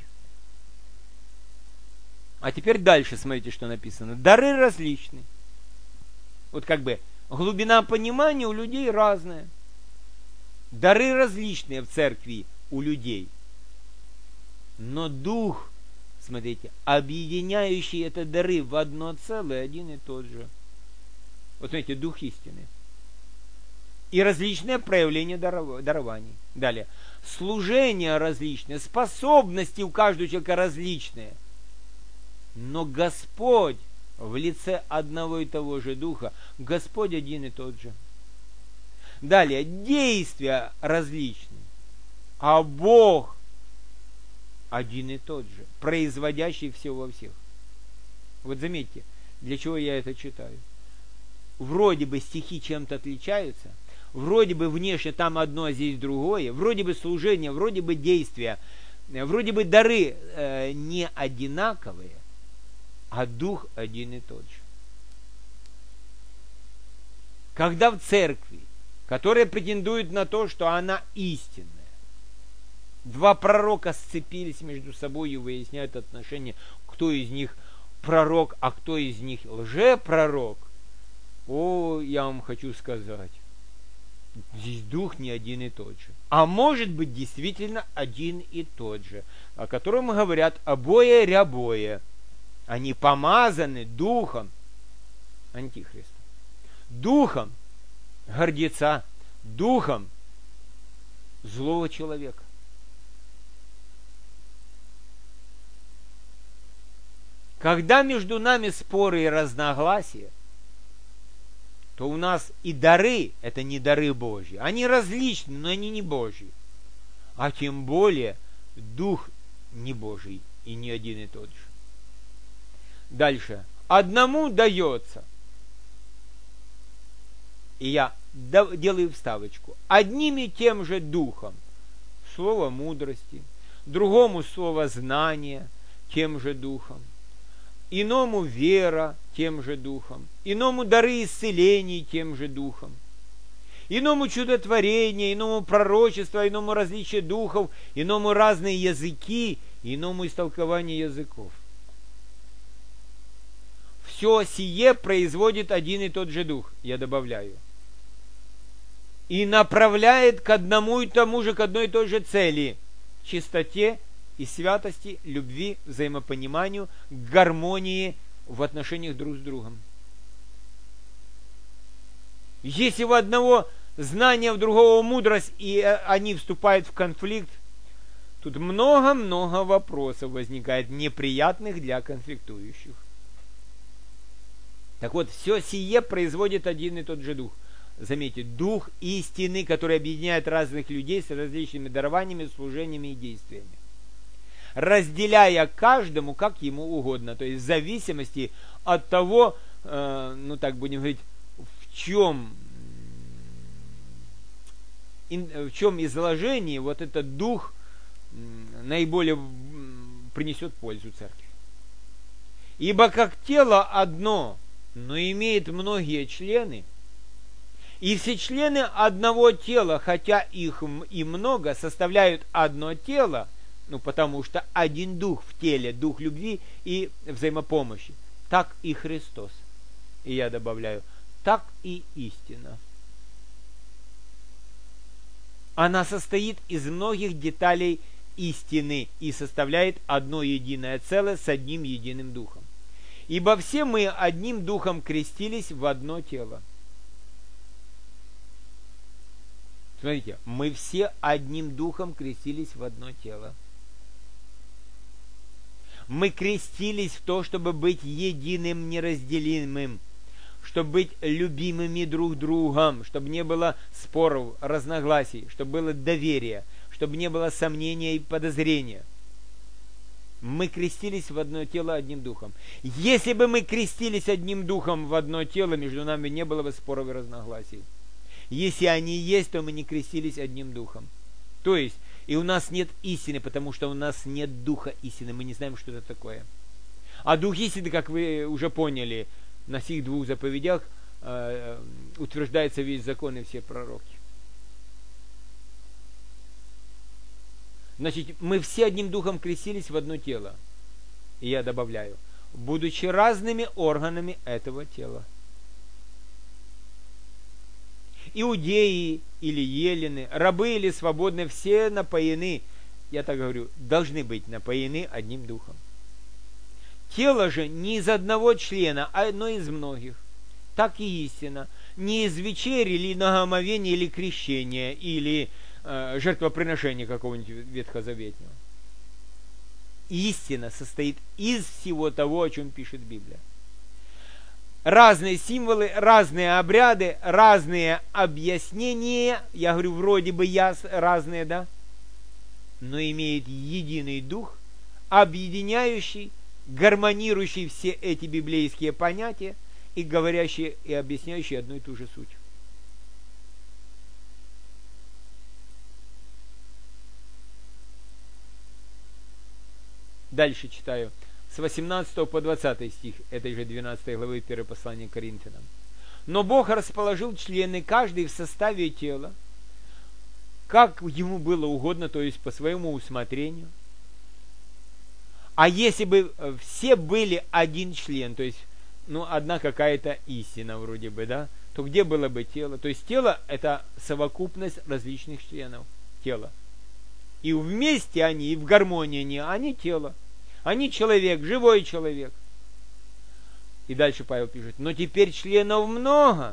А теперь дальше смотрите, что написано. Дары различны. Вот как бы глубина понимания у людей разная. Дары различные в церкви у людей. Но Дух, смотрите, объединяющий это дары в одно целое, один и тот же. Вот смотрите, Дух истины. И различные проявления дарований. Далее. Служения различные, способности у каждого человека различные. Но Господь в лице одного и того же Духа, Господь один и тот же. Далее, действия различные, а Бог один и тот же, производящий все во всех. Вот заметьте, для чего я это читаю. Вроде бы стихи чем-то отличаются, вроде бы внешне там одно, а здесь другое, вроде бы служение, вроде бы действия, вроде бы дары э, не одинаковые, а Дух один и тот же. Когда в церкви, которая претендует на то, что она истинная, два пророка сцепились между собой и выясняют отношения, кто из них пророк, а кто из них лжепророк, о, я вам хочу сказать, здесь Дух не один и тот же. А может быть действительно один и тот же, о котором говорят обоє рябое. Они помазаны Духом Антихриста, Духом гордеца, Духом злого человека. Когда между нами споры и разногласия, то у нас и дары, это не дары Божьи. Они различны, но они не Божьи. А тем более Дух не Божий и не один и тот же. Дальше. Одному дается. И я делаю вставочку. Одним и тем же Духом. Слово мудрости. Другому слово знания тем же Духом. Иному вера тем же Духом. Иному дары исцелений тем же Духом. Иному чудотворение, иному пророчество, иному различие духов, иному разные языки, иному истолкование языков. Все сие производит один и тот же Дух, я добавляю. И направляет к одному и тому же, к одной и той же цели. Чистоте и святости, любви, взаимопониманию, гармонии в отношениях друг с другом. Если у одного знание, у другого мудрость, и они вступают в конфликт, тут много-много вопросов возникает, неприятных для конфликтующих. Так вот, все сие производит один и тот же Дух. Заметьте, Дух истины, который объединяет разных людей с различными дарованиями, служениями и действиями, разделяя каждому, как ему угодно, то есть в зависимости от того, э, ну так будем говорить, в чем, в чем изложении вот этот Дух наиболее принесет пользу церкви. Ибо как тело одно, но имеет многие члены, и все члены одного тела, хотя их и много, составляют одно тело, ну потому что один Дух в теле, Дух любви и взаимопомощи, так и Христос. И я добавляю, так и истина. Она состоит из многих деталей истины и составляет одно единое целое с одним единым Духом. Ибо все мы одним Духом крестились в одно тело. Смотрите, мы все одним Духом крестились в одно тело. Мы крестились в то, чтобы быть единым, неразделимым, чтобы быть любимыми друг другом, чтобы не было споров, разногласий, чтобы было доверие, чтобы не было сомнения и подозрения. Мы крестились в одно тело одним Духом. Если бы мы крестились одним Духом в одно тело, между нами не было бы споров и разногласий. Если они есть, то мы не крестились одним Духом. То есть, и у нас нет истины, потому что у нас нет Духа истины. Мы не знаем, что это такое. А Дух истины, как вы уже поняли, на сих двух заповедях э, утверждается весь закон и все пророки. Значит, мы все одним Духом крестились в одно тело. И я добавляю, будучи разными органами этого тела. Иудеи или елены, рабы или свободные, все напоены, я так говорю, должны быть напоены одним Духом. Тело же не из одного члена, а но из многих. Так и истина. Не из вечери или нагомовения, или крещения, или э, жертвоприношения какого-нибудь ветхозаветного. Истина состоит из всего того, о чем пишет Библия. Разные символы, разные обряды, разные объяснения, я говорю, вроде бы я разные, да, но имеет единый дух, объединяющий, гармонирующий все эти библейские понятия и говорящий и объясняющий одну и ту же суть. Дальше читаю. С восемнадцатого по двадцатый стих этой же двенадцатой главы первого послания к Коринфянам. Но Бог расположил члены, каждый в составе тела, как ему было угодно, то есть по своему усмотрению. А если бы все были один член, то есть, ну, одна какая-то истина вроде бы, да, то где было бы тело? То есть тело – это совокупность различных членов тела. И вместе они, и в гармонии они, они тело. Они человек, живой человек. И дальше Павел пишет, но теперь членов много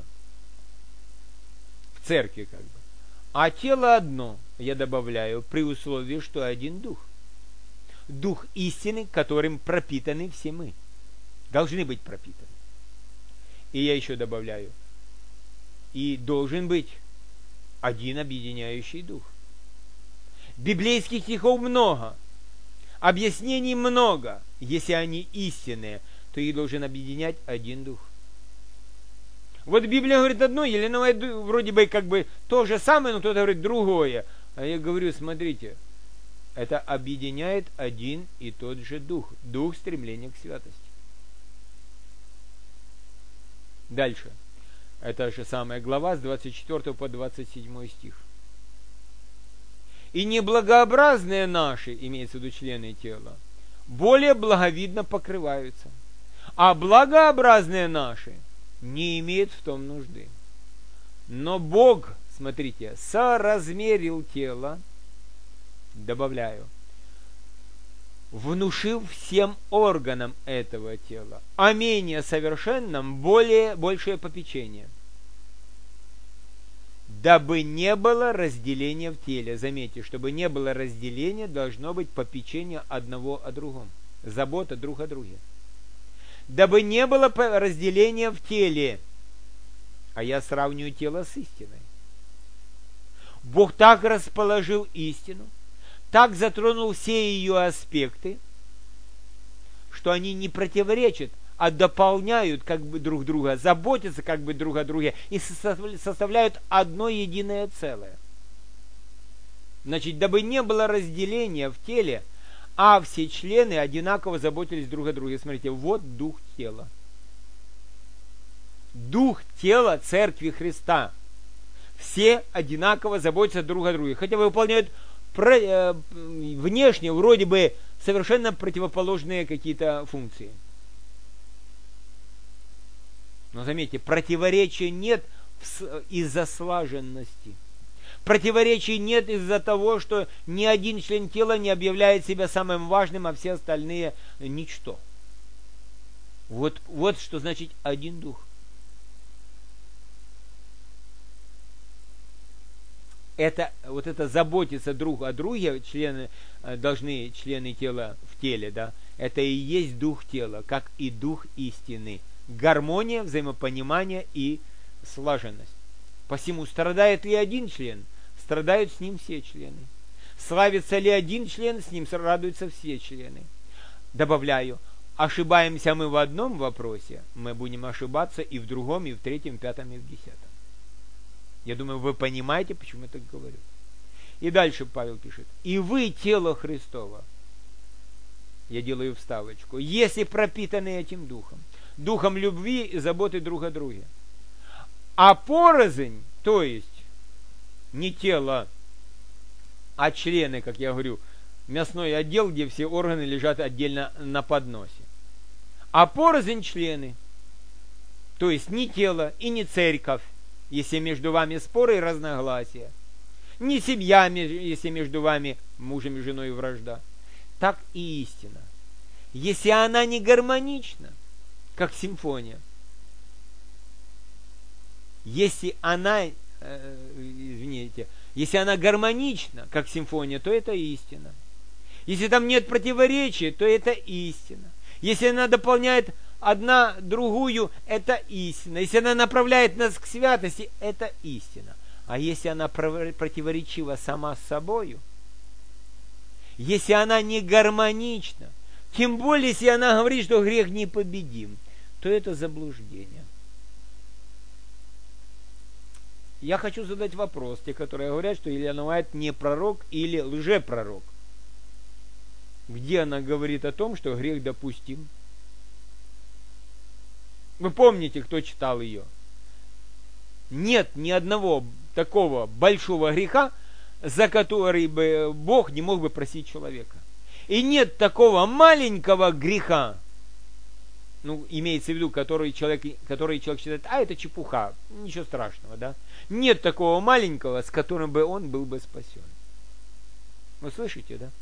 в церкви как бы. А тело одно, я добавляю, при условии, что один дух. Дух истины, которым пропитаны все мы. Должны быть пропитаны. И я еще добавляю, И должен быть один объединяющий дух. Библейских стихов много, объяснений много. Если они истинные, то их должен объединять один дух. Вот Библия говорит одно, Елена вроде бы как бы то же самое, но кто-то говорит другое. А я говорю, смотрите, это объединяет один и тот же дух. Дух стремления к святости. Дальше. Это же самая глава с двадцать четвёртого по двадцать седьмой стих. И неблагообразные наши, имеется в виду члены тела, более благовидно покрываются, а благообразные наши не имеют в том нужды. Но Бог, смотрите, соразмерил тело, добавляю, внушив всем органам этого тела, а менее совершенным более, большее попечение, дабы не было разделения в теле. Заметьте, чтобы не было разделения, должно быть попечение одного о другом, забота друг о друге. Дабы не было разделения в теле, а я сравниваю тело с истиной. Бог так расположил истину, так затронул все ее аспекты, что они не противоречат, а дополняют как бы друг друга, заботятся как бы друг о друге и составляют одно единое целое. Значит, дабы не было разделения в теле, а все члены одинаково заботились друг о друге. Смотрите, вот дух тела. Дух тела Церкви Христа. Все одинаково заботятся друг о друге, хотя выполняют внешне вроде бы совершенно противоположные какие-то функции. Но заметьте, противоречия нет из-за слаженности. Противоречий нет из-за того, что ни один член тела не объявляет себя самым важным, а все остальные ничто. Вот, вот что значит один дух. Это, вот это заботиться друг о друге, члены, должны члены тела в теле, да, это и есть дух тела, как и дух истины. Гармония, взаимопонимание и слаженность. Посему страдает ли один член, страдают с ним все члены. Славится ли один член, с ним радуются все члены. Добавляю, ошибаемся мы в одном вопросе, мы будем ошибаться и в другом, и в третьем, и в пятом, и в десятом. Я думаю, вы понимаете, почему я так говорю. И дальше Павел пишет. И вы тело Христово. Я делаю вставочку. Если пропитаны этим духом. Духом любви и заботы друг о друге. А порознь, то есть не тело, а члены, как я говорю, мясной отдел, где все органы лежат отдельно на подносе. А порознь члены, то есть не тело и не церковь, если между вами споры и разногласия, не семья, если между вами мужем и женой вражда, так и истина. Если она не гармонична, как симфония, если она, э, извините, если она гармонична, как симфония, то это истина. Если там нет противоречия, то это истина. Если она дополняет одна другую, это истина. Если она направляет нас к святости, это истина. А если она противоречива сама с собою, если она не гармонична, тем более, если она говорит, что грех непобедим, то это заблуждение. Я хочу задать вопрос, те, которые говорят, что Елена Уайт не пророк или лжепророк. Где она говорит о том, что грех допустим? Вы помните, кто читал ее? Нет ни одного такого большого греха, за который бы Бог не мог бы просить человека. И нет такого маленького греха, ну, имеется в виду, который человек, который человек считает, а это чепуха, ничего страшного, да? Нет такого маленького, с которым бы он был бы спасен. Вы слышите, да?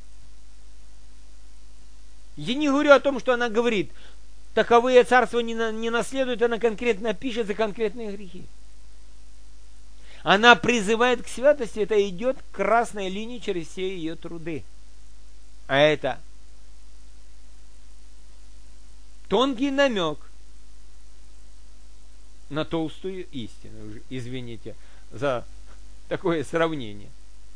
Я не говорю о том, что она говорит, таковые царства не, на, не наследуют, она конкретно пишет за конкретные грехи. Она призывает к святости, это идет красной линией через все ее труды. А это тонкий намек на толстую истину. Извините за такое сравнение.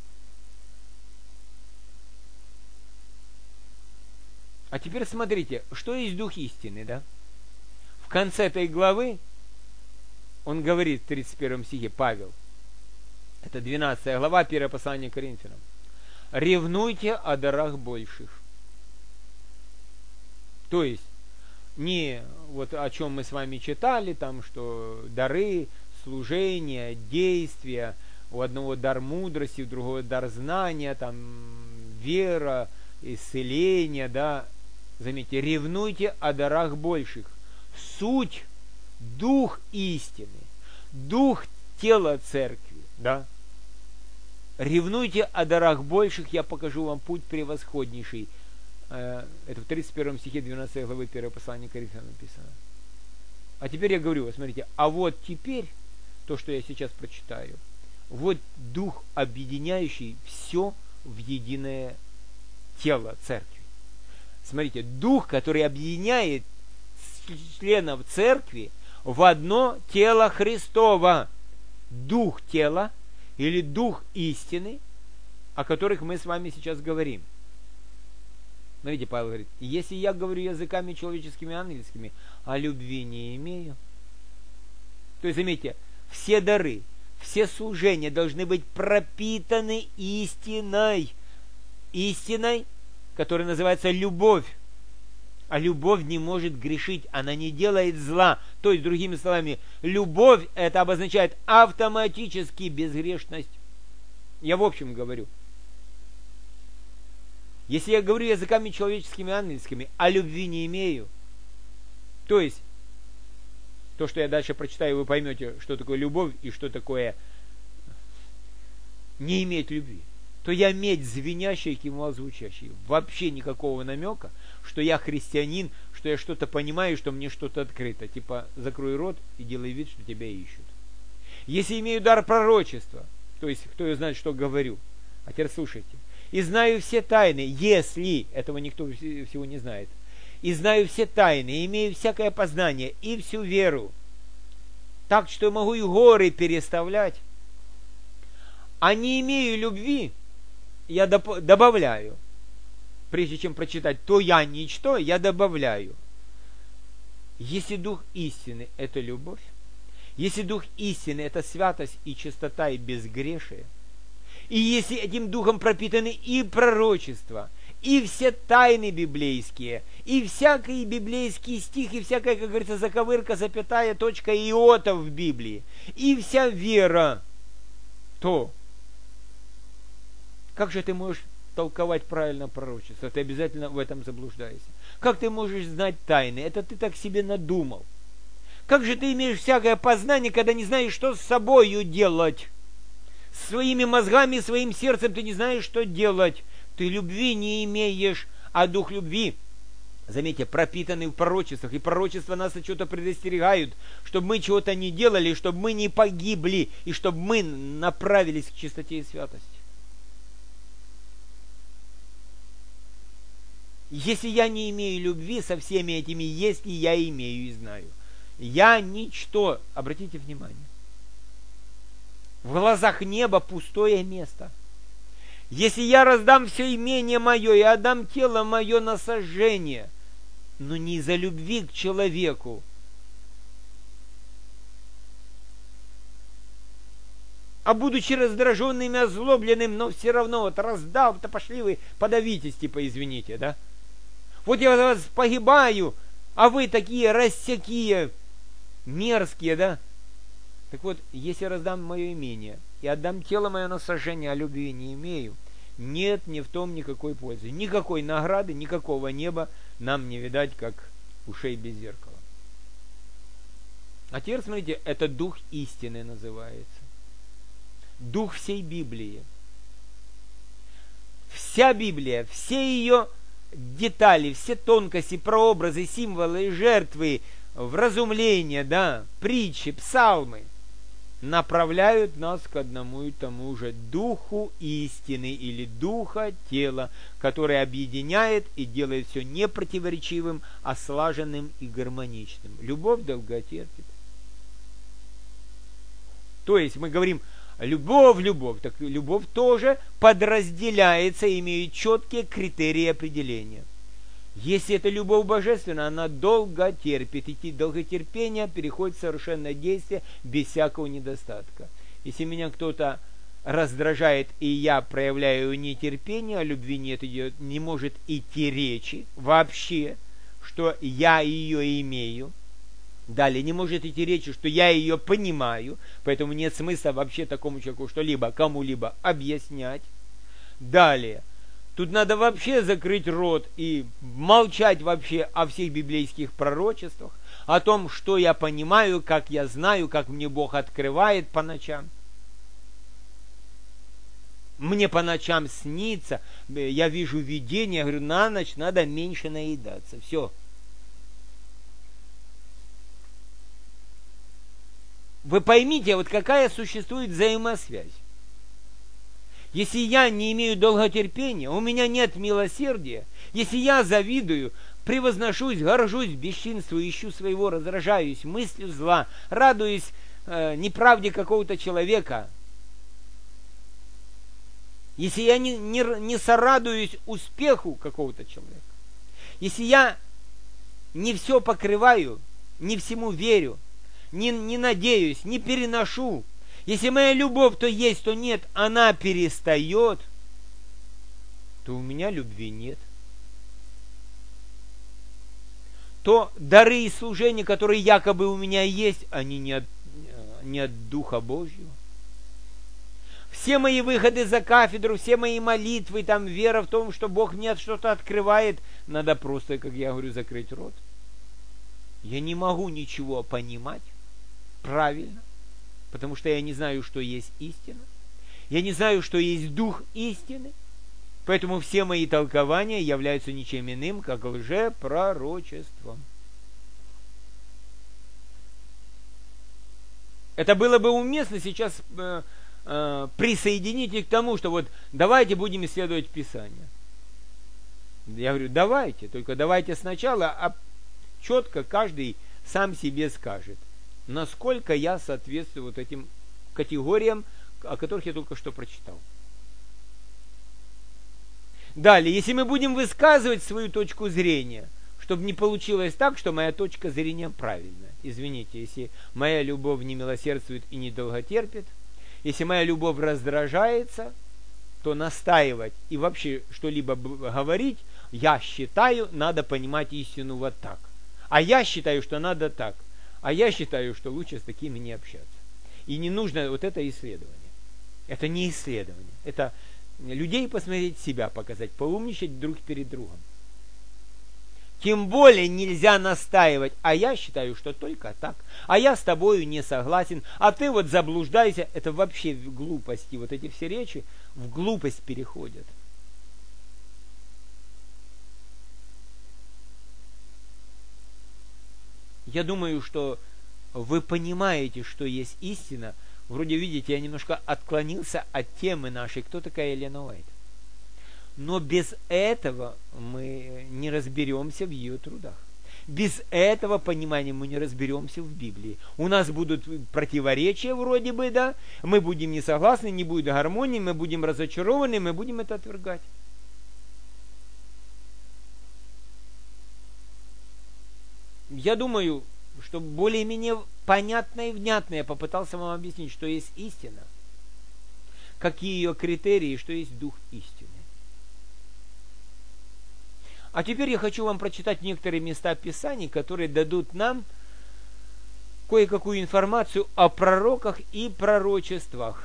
А теперь смотрите, что есть дух истины, да? В конце этой главы он говорит в тридцать первом стихе, Павел, это двенадцатая глава, первое послание к Коринфянам. Ревнуйте о дарах больших. То есть, не вот о чем мы с вами читали, там, что дары, служения, действия, у одного дар мудрости, у другого дар знания, там, вера, исцеление, да. Заметьте, ревнуйте о дарах больших. Суть – дух истины, дух тела церкви, да. Ревнуйте о дарах больших, я покажу вам путь превосходнейший. Это в тридцать первом стихе двенадцатой главы первого послания к Коринфянам написано. А теперь я говорю, смотрите, а вот теперь, то, что я сейчас прочитаю, вот дух, объединяющий все в единое тело церкви. Смотрите, дух, который объединяет членов церкви в одно тело Христово. Дух тела или дух истины, о которых мы с вами сейчас говорим. Смотрите, Павел говорит, если я говорю языками человеческими и ангельскими, а любви не имею. То есть, заметьте, все дары, все служения должны быть пропитаны истиной. Истиной, которая называется любовь. А любовь не может грешить, она не делает зла. То есть, другими словами, любовь, это обозначает автоматически безгрешность. Я в общем говорю. Если я говорю языками человеческими и ангельскими, а любви не имею, то есть, то, что я дальше прочитаю, вы поймете, что такое любовь и что такое не иметь любви, то я медь звенящая и кимвал звучащий. Вообще никакого намека, что я христианин, что я что-то понимаю, что мне что-то открыто. Типа, закрой рот и делай вид, что тебя ищут. Если имею дар пророчества, то есть, кто знает, что говорю. А теперь слушайте. И знаю все тайны, если, этого никто всего не знает, и знаю все тайны, и имею всякое познание, и всю веру, так что могу и горы переставлять, а не имею любви, я доп- добавляю. Прежде чем прочитать, то я ничто, я добавляю. Если дух истины – это любовь, если дух истины – это святость и чистота и безгрешие, и если этим духом пропитаны и пророчества, и все тайны библейские, и всякий библейский стих, и всякая, как говорится, заковырка, запятая, точка, иота в Библии, и вся вера, то как же ты можешь толковать правильно пророчество? Ты обязательно в этом заблуждаешься. Как ты можешь знать тайны? Это ты так себе надумал. Как же ты имеешь всякое познание, когда не знаешь, что с собою делать? Своими мозгами, своим сердцем ты не знаешь, что делать. Ты любви не имеешь, а дух любви, заметьте, пропитанный в пророчествах. И пророчества нас от чего-то предостерегают, чтобы мы чего-то не делали, чтобы мы не погибли, и чтобы мы направились к чистоте и святости. Если я не имею любви со всеми этими, если я имею и знаю, я ничто, обратите внимание, в глазах неба пустое место. Если я раздам все имение мое и отдам тело мое на сожжение, но не из-за любви к человеку, а будучи раздраженным и озлобленным, но все равно вот раздал, то пошли вы, подавитесь, типа, извините, да? Вот я вас погибаю, а вы такие рассякие, мерзкие, да? Так вот, если раздам мое имение и отдам тело мое на сожжение, а любви не имею, нет ни в том никакой пользы. Никакой награды, никакого неба нам не видать, как ушей без зеркала. А теперь, смотрите, это дух истины называется. Дух всей Библии. Вся Библия, все ее детали, все тонкости, прообразы, символы, жертвы, вразумления, да, притчи, псалмы направляют нас к одному и тому же духу истины или духа тела, который объединяет и делает все не противоречивым, а слаженным и гармоничным. Любовь долготерпит. То есть мы говорим любовь, любовь. Так любовь тоже подразделяется, имеет четкие критерии определения. Если это любовь божественная, она долго терпит. И долготерпение переходит в совершенное действие без всякого недостатка. Если меня кто-то раздражает, и я проявляю нетерпение, о любви нет, идет, не может идти речи вообще, что я ее имею. Далее, не может идти речи, что я ее понимаю, поэтому нет смысла вообще такому человеку что-либо кому-либо объяснять. Далее, тут надо вообще закрыть рот и молчать вообще о всех библейских пророчествах, о том, что я понимаю, как я знаю, как мне Бог открывает по ночам. Мне по ночам снится, я вижу видение, я говорю, на ночь надо меньше наедаться. Все. Вы поймите, вот какая существует взаимосвязь. Если я не имею долготерпения, у меня нет милосердия, если я завидую, превозношусь, горжусь, бесчинствую, ищу своего, раздражаюсь, мыслю зла, радуюсь э, неправде какого-то человека, если я не, не, не сорадуюсь успеху какого-то человека, если я не все покрываю, не всему верю, Не, не надеюсь, не переношу. Если моя любовь то есть, то нет, она перестает, то у меня любви нет. То дары и служения, которые якобы у меня есть, они не от, не от Духа Божьего. Все мои выходы за кафедру, все мои молитвы, там вера в том, что Бог мне что-то открывает, надо просто, как я говорю, закрыть рот. Я не могу ничего понимать правильно, потому что я не знаю, что есть истина. Я не знаю, что есть дух истины. Поэтому все мои толкования являются ничем иным, как лжепророчеством. Это было бы уместно сейчас э, э, присоединить к тому, что вот давайте будем исследовать Писание. Я говорю, давайте, только давайте сначала, а четко каждый сам себе скажет, насколько я соответствую вот этим категориям, о которых я только что прочитал. Далее, если мы будем высказывать свою точку зрения, чтобы не получилось так, что моя точка зрения правильная. Извините, если моя любовь не милосердствует и не долготерпит, если моя любовь раздражается, то настаивать и вообще что-либо говорить, я считаю, надо понимать истину вот так. А я считаю, что надо так. А я считаю, что лучше с такими не общаться. И не нужно вот это исследование. Это не исследование. Это людей посмотреть, себя показать, поумничать друг перед другом. Тем более нельзя настаивать. А я считаю, что только так. А я с тобою не согласен. А ты вот заблуждайся. Это вообще в глупости. Вот эти все речи в глупость переходят. Я думаю, что вы понимаете, что есть истина. Вроде, видите, я немножко отклонился от темы нашей. Кто такая Елена Уайт? Но без этого мы не разберемся в ее трудах. Без этого понимания мы не разберемся в Библии. У нас будут противоречия вроде бы, да? Мы будем не согласны, не будет гармонии, мы будем разочарованы, мы будем это отвергать. Я думаю, что более-менее понятно и внятно я попытался вам объяснить, что есть истина, какие ее критерии, что есть дух истины. А теперь я хочу вам прочитать некоторые места Писаний, которые дадут нам кое-какую информацию о пророках и пророчествах.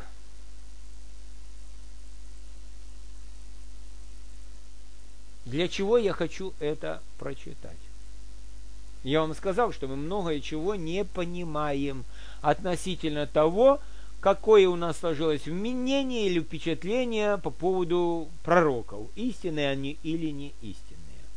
Для чего я хочу это прочитать? Я вам сказал, что мы многое чего не понимаем относительно того, какое у нас сложилось мнение или впечатление по поводу пророков. Истинные они или не истинные.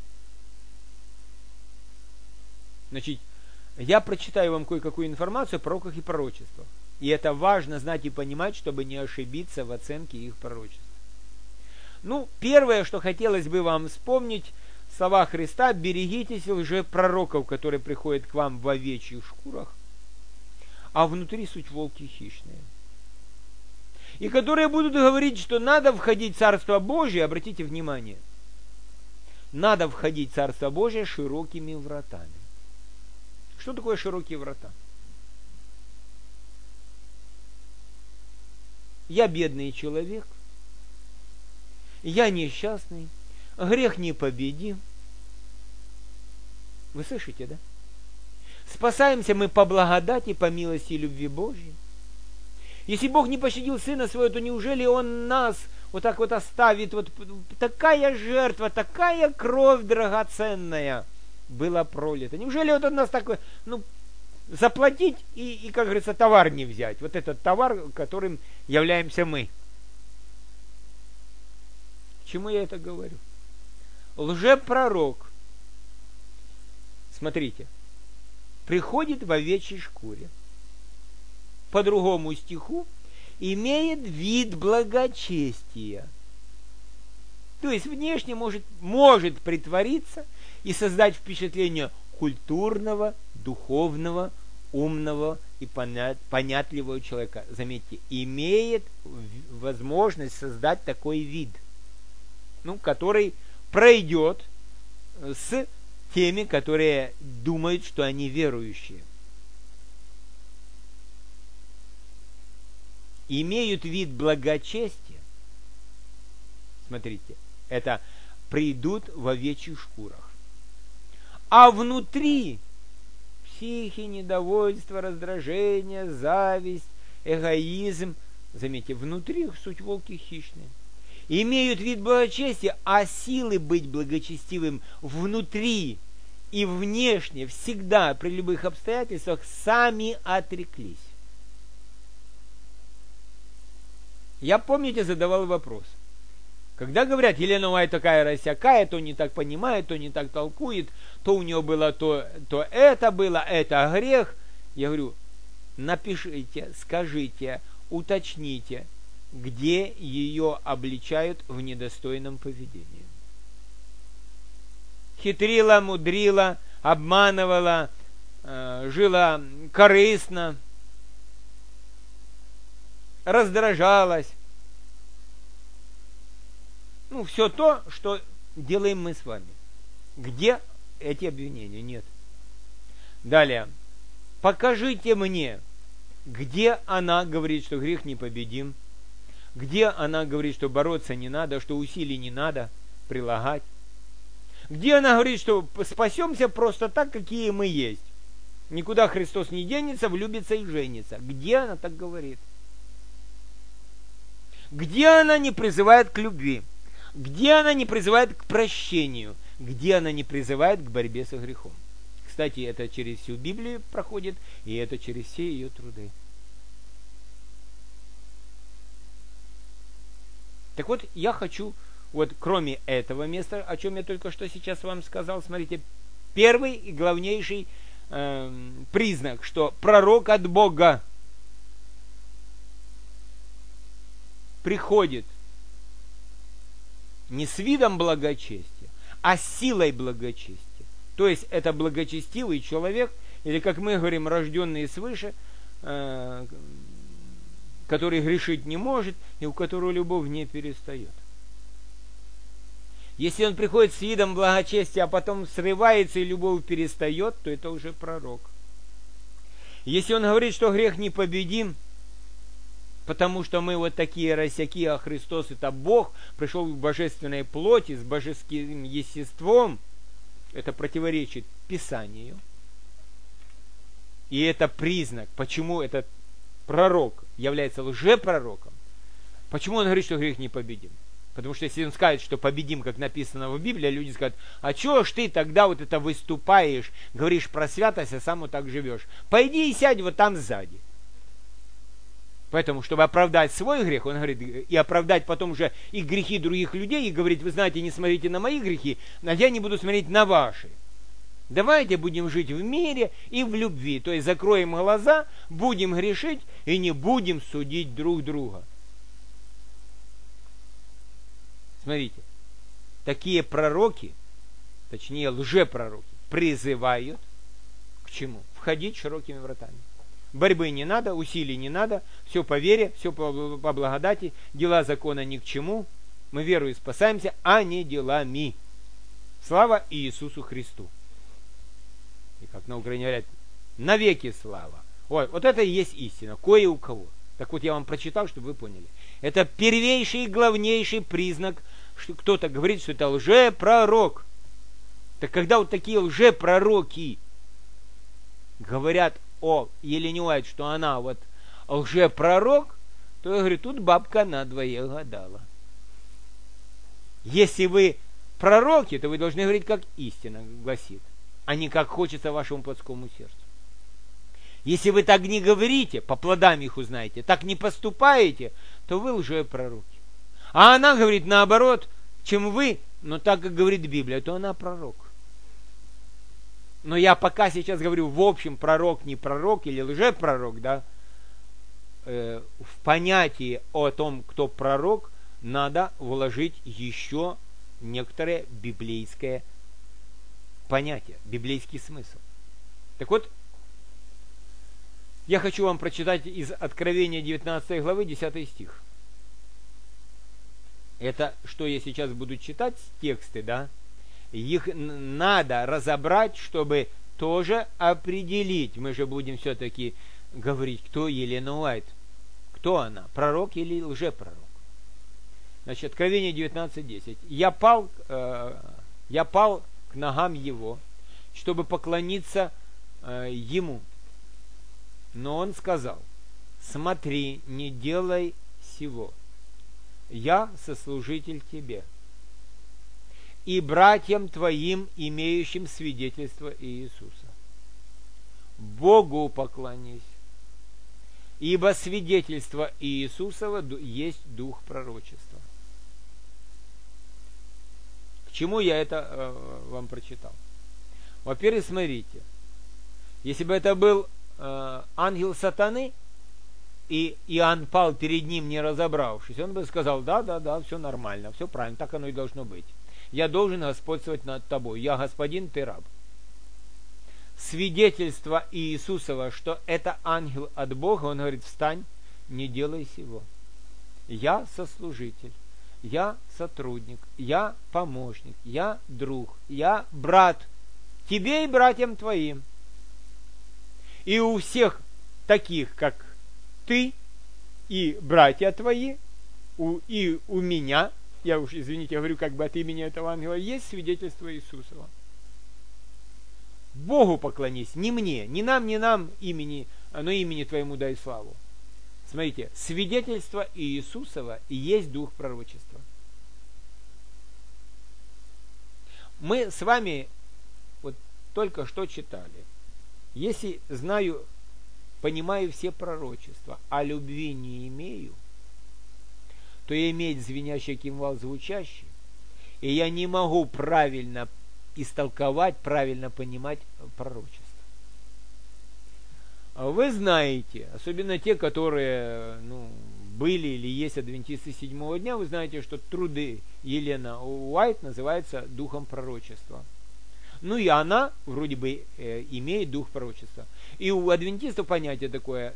Значит, я прочитаю вам кое-какую информацию о пророках и пророчествах. И это важно знать и понимать, чтобы не ошибиться в оценке их пророчеств. Ну, первое, что хотелось бы вам вспомнить, слова Христа: берегитесь лжепророков, которые приходят к вам в овечьих шкурах, а внутри суть волки хищные. и которые будут говорить, что надо входить в Царство Божие, обратите внимание, надо входить в Царство Божие широкими вратами. Что такое широкие врата? Я бедный человек, я несчастный, грех непобедим. Вы слышите, да? Спасаемся мы по благодати, по милости и любви Божьей. Если Бог не пощадил Сына Своего, то неужели Он нас вот так вот оставит? Вот такая жертва, такая кровь драгоценная была пролита. Неужели вот Он нас такой, ну, заплатить и, и, как говорится, товар не взять? Вот этот товар, которым являемся мы. К чему я это говорю? Лжепророк, смотрите, приходит в овечьей шкуре. По другому стиху, имеет вид благочестия. То есть внешне может, может притвориться и создать впечатление культурного, духовного, умного и понят, понятливого человека. Заметьте, имеет возможность создать такой вид, ну, который пройдет с теми, которые думают, что они верующие. Имеют вид благочестия. Смотрите, это придут в овечьих шкурах. А внутри психи, недовольство, раздражение, зависть, эгоизм. Заметьте, внутри суть волки хищные. Имеют вид благочестия, а силы быть благочестивым внутри и внешне всегда при любых обстоятельствах сами отреклись. Я, помните, задавал вопрос. Когда говорят, Елена Уайт такая рассякая, то не так понимает, то не так толкует, то у нее было то, то это было, это грех. Я говорю, напишите, скажите, уточните, где ее обличают в недостойном поведении. Хитрила, мудрила, обманывала, э, жила корыстно, раздражалась. Ну, все то, что делаем мы с вами. Где эти обвинения? Нет. Далее. Покажите мне, где она говорит, что грех непобедим, где она говорит, что бороться не надо, что усилий не надо прилагать, где она говорит, что спасемся просто так, какие мы есть. Никуда Христос не денется, влюбится и женится. Где она так говорит? Где она не призывает к любви? Где она не призывает к прощению? Где она не призывает к борьбе со грехом? Кстати, это через всю Библию проходит, и это через все ее труды. Так вот, я хочу, вот кроме этого места, о чем я только что сейчас вам сказал, смотрите, первый и главнейший э, признак, что пророк от Бога приходит не с видом благочестия, а с силой благочестия. То есть это благочестивый человек, или, как мы говорим, рожденный свыше, э, который грешить не может, и у которого любовь не перестает. Если он приходит с видом благочестия, а потом срывается и любовь перестает, то это уже пророк. Если он говорит, что грех непобедим, потому что мы вот такие рассяки, а Христос это Бог, пришел в божественной плоти, с божеским естеством, это противоречит Писанию. И это признак, почему этот пророк является лжепророком. Почему он говорит, что грех непобедим? Потому что если он скажет, что победим, как написано в Библии, люди скажут, а чего ж ты тогда вот это выступаешь, говоришь про святость, а сам вот так живешь? Пойди и сядь вот там сзади. Поэтому, чтобы оправдать свой грех, он говорит, и оправдать потом уже и грехи других людей, и говорит, вы знаете, не смотрите на мои грехи, а я не буду смотреть на ваши. Давайте будем жить в мире и в любви. То есть закроем глаза, будем грешить и не будем судить друг друга. Смотрите, такие пророки, точнее лжепророки, призывают к чему? Входить широкими вратами. борьбы не надо, усилий не надо, все по вере, все по, по благодати, дела закона ни к чему, мы верою спасаемся, а не делами. Слава Иисусу Христу. И как на Украине говорят, навеки слава. Ой, вот это и есть истина, кое у кого. Так вот я вам прочитал, чтобы вы поняли. Это первейший и главнейший признак, что кто-то говорит, что это лжепророк. Так когда вот такие лжепророки говорят о Елене Уайт, что она вот лжепророк, то я говорю, тут бабка надвое гадала. Если вы пророки, то вы должны говорить, как истина гласит, а не как хочется вашему плотскому сердцу. Если вы так не говорите, по плодам их узнаете, так не поступаете, то вы лжепророки. А она говорит наоборот, чем вы, но так, как говорит Библия, то она пророк. Но я пока сейчас говорю в общем пророк, не пророк или лжепророк, да, э, в понятии о том, кто пророк, надо вложить еще некоторое библейское понятие, библейский смысл. Так вот, я хочу вам прочитать из Откровения девятнадцатой главы десятый стих. Это, что я сейчас буду читать, тексты, да, их надо разобрать, чтобы тоже определить. Мы же будем все-таки говорить, кто Елена Уайт. Кто она, пророк или лжепророк? Значит, Откровение девятнадцать десять. Я пал, э, я пал к ногам его, чтобы поклониться э, ему. Но он сказал, смотри, не делай сего. Я сослужитель тебе и братьям твоим, имеющим свидетельство Иисуса. Богу поклонись, ибо свидетельство Иисусова есть дух пророчества. К чему я это э, вам прочитал? Во-первых, смотрите, если бы это был э, ангел сатаны, и Иоанн пал перед ним, не разобравшись, он бы сказал, да, да, да, все нормально, все правильно, так оно и должно быть. Я должен господствовать над тобой, я господин, ты раб. Свидетельство Иисусова, что это ангел от Бога, он говорит, встань, не делай сего. Я сослужитель, я сотрудник, я помощник, я друг, я брат тебе и братьям твоим. И у всех таких, как ты и братья твои, у, и у меня, я уж, извините, я говорю как бы от имени этого ангела, есть свидетельство Иисусова. Богу поклонись, не мне, не нам, не нам имени, но имени твоему дай славу. Смотрите, свидетельство Иисусова и есть дух пророчества. Мы с вами вот только что читали. Если знаю, понимаю все пророчества, а любви не имею, то я имею звенящий кимвал звучащий, и я не могу правильно истолковать, правильно понимать пророчество. Вы знаете, особенно те, которые ну, были или есть адвентисты седьмого дня, вы знаете, что труды Елены Уайт называются духом пророчества. Ну и она вроде бы э, имеет дух пророчества. И у адвентистов понятие такое,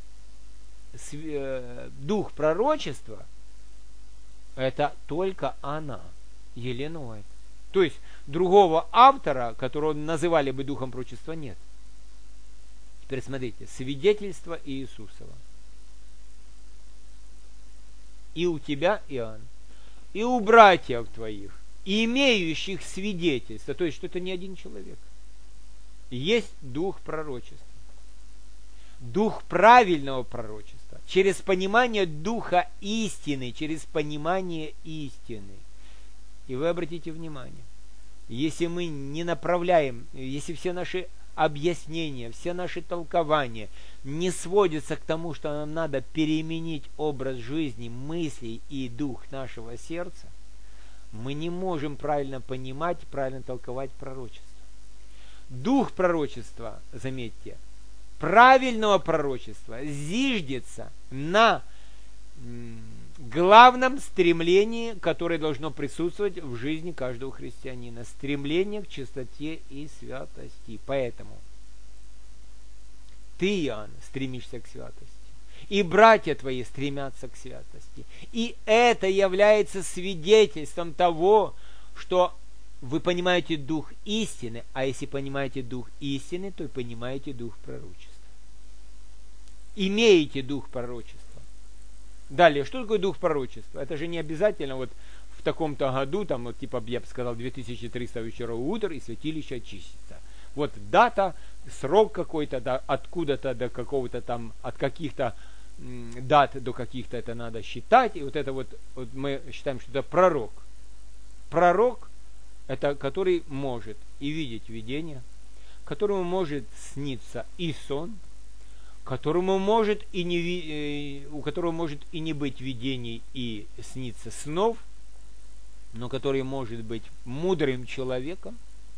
э, дух пророчества, это только она, Елена Уайт. То есть другого автора, которого называли бы духом пророчества, нет. Теперь смотрите, свидетельство Иисусова. И у тебя, Иоанн, и у братьев твоих, имеющих свидетельство, то есть, что это не один человек, есть дух пророчества. Дух правильного пророчества. Через понимание духа истины, через понимание истины. И вы обратите внимание, если мы не направляем, если все наши объяснения, все наши толкования не сводятся к тому, что нам надо переменить образ жизни, мыслей и дух нашего сердца, мы не можем правильно понимать, правильно толковать пророчество. Дух пророчества, заметьте, правильного пророчества зиждется на главном стремлении, которое должно присутствовать в жизни каждого христианина. Стремление к чистоте и святости. Поэтому ты, Иоанн, стремишься к святости. И братья твои стремятся к святости. И это является свидетельством того, что вы понимаете дух истины, а если понимаете дух истины, то и понимаете дух пророчества. Имеете дух пророчества. Далее, что такое дух пророчества? Это же не обязательно вот в таком-то году, там вот типа, я бы сказал, две тысячи триста вечеров утр, и святилище очистится. Вот дата, срок какой-то, да, откуда-то до какого-то там, от каких-то м, дат до каких-то это надо считать. И вот это вот, вот мы считаем, что это пророк. Пророк, это который может и видеть видение, которому может сниться и сон, которому может и не, у которого может и не быть видений и сниться снов, но который может быть мудрым человеком.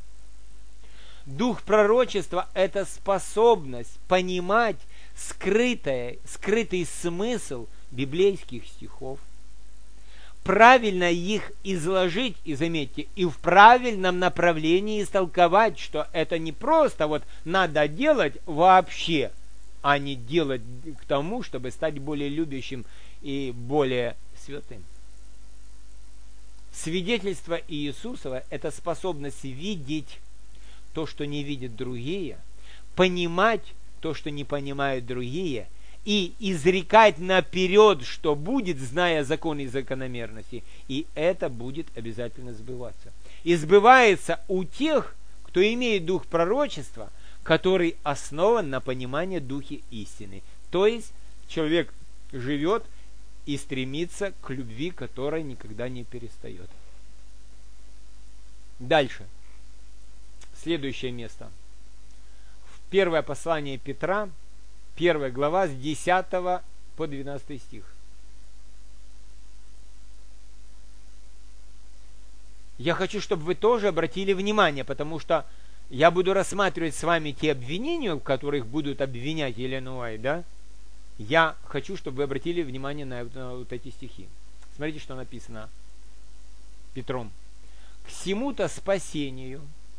Дух пророчества – это способность понимать скрытое, скрытый смысл библейских стихов, правильно их изложить, и заметьте, и в правильном направлении истолковать, что это не просто вот надо делать вообще, а не делать к тому, чтобы стать более любящим и более святым. Свидетельство Иисусова – это способность видеть то, что не видят другие, понимать то, что не понимают другие, и изрекать наперед, что будет, зная законы и закономерности, и это будет обязательно сбываться. И сбывается у тех, кто имеет дух пророчества, который основан на понимании духе истины. То есть человек живет и стремится к любви, которая никогда не перестает. Дальше. Следующее место. В первое послание Петра, первая глава, с десятого по двенадцатый стих. Я хочу, чтобы вы тоже обратили внимание, потому что я буду рассматривать с вами те обвинения, в которых будут обвинять Елену Уайт, да? Я хочу, чтобы вы обратили внимание на, на вот эти стихи. Смотрите, что написано Петром. К сему-то спасению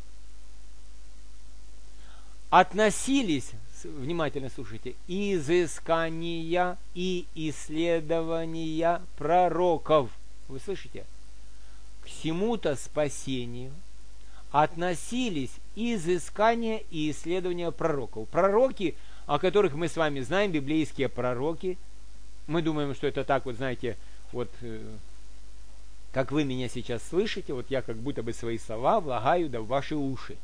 относились, внимательно слушайте, изыскания и исследования пророков. Вы слышите? К сему-то спасению относились изыскания и исследования пророков. Пророки, о которых мы с вами знаем, библейские пророки, мы думаем, что это так, вот знаете, вот как вы меня сейчас слышите, вот я как будто бы свои слова влагаю да в ваши уши.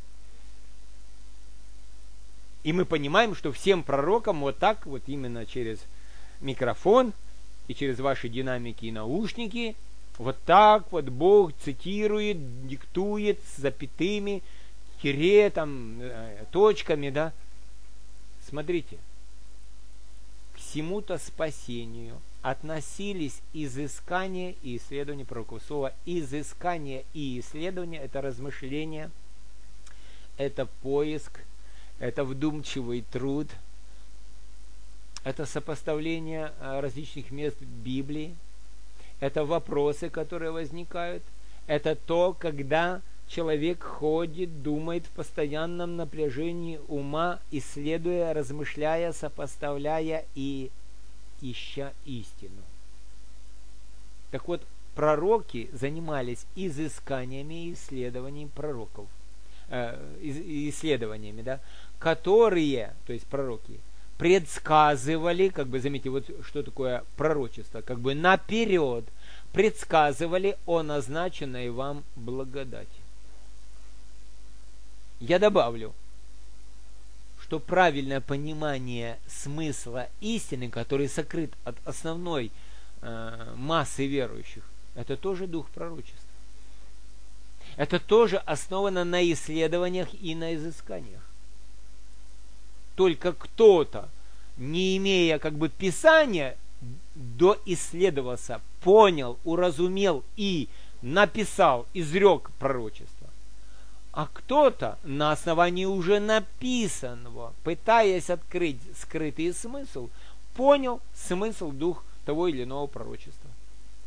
И мы понимаем, что всем пророкам вот так, вот именно через микрофон и через ваши динамики и наушники, вот так вот Бог цитирует, диктует с запятыми, тире, там, точками, да. Смотрите. К сему-то спасению относились изыскания и исследования пророков. Слово изыскание и исследование – это размышление, это поиск, это вдумчивый труд, это сопоставление различных мест Библии, это вопросы, которые возникают, это то, когда человек ходит, думает в постоянном напряжении ума, исследуя, размышляя, сопоставляя и ища истину. Так вот, пророки занимались изысканиями и исследованиями пророков, э, исследованиями, да, которые, то есть пророки, предсказывали, как бы, заметьте, вот что такое пророчество, как бы наперед предсказывали о назначенной вам благодати. Я добавлю, что правильное понимание смысла истины, который сокрыт от основной э, массы верующих, это тоже дух пророчества. Это тоже основано на исследованиях и на изысканиях. Только кто-то, не имея как бы Писания, доисследовался, понял, уразумел и написал, изрек пророчество. А кто-то на основании уже написанного, пытаясь открыть скрытый смысл, понял смысл, дух того или иного пророчества.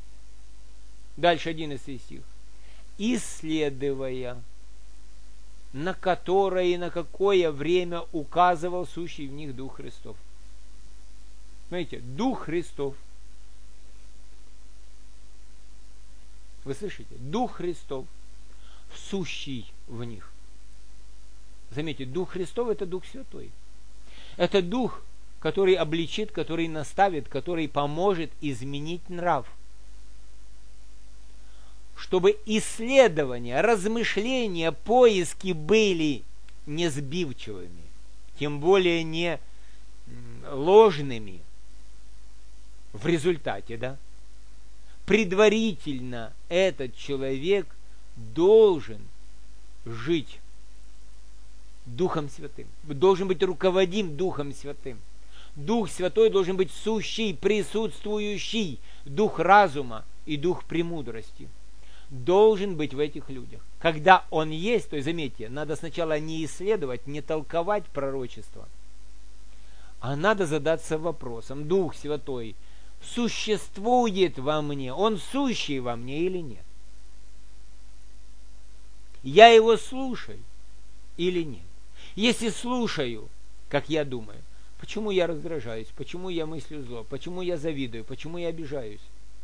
Дальше одиннадцатый стих. Исследуя на которое и на какое время указывал сущий в них Дух Христов. Смотрите, Дух Христов. Вы слышите? Дух Христов, сущий в них. Заметьте, Дух Христов – это Дух Святой. Это Дух, который обличит, который наставит, который поможет изменить нрав. Чтобы исследования, размышления, поиски были не сбивчивыми, тем более не ложными в результате, да? Предварительно этот человек должен жить Духом Святым, должен быть руководим Духом Святым. Дух Святой должен быть сущий, присутствующий, дух разума и дух премудрости. Должен быть в этих людях. Когда он есть, то, заметьте, надо сначала не исследовать, не толковать пророчество, а надо задаться вопросом: Дух Святой существует во мне, он сущий во мне или нет? Я его слушаю или нет? Если слушаю, как я думаю, почему я раздражаюсь, почему я мыслю зло, почему я завидую, почему я обижаюсь?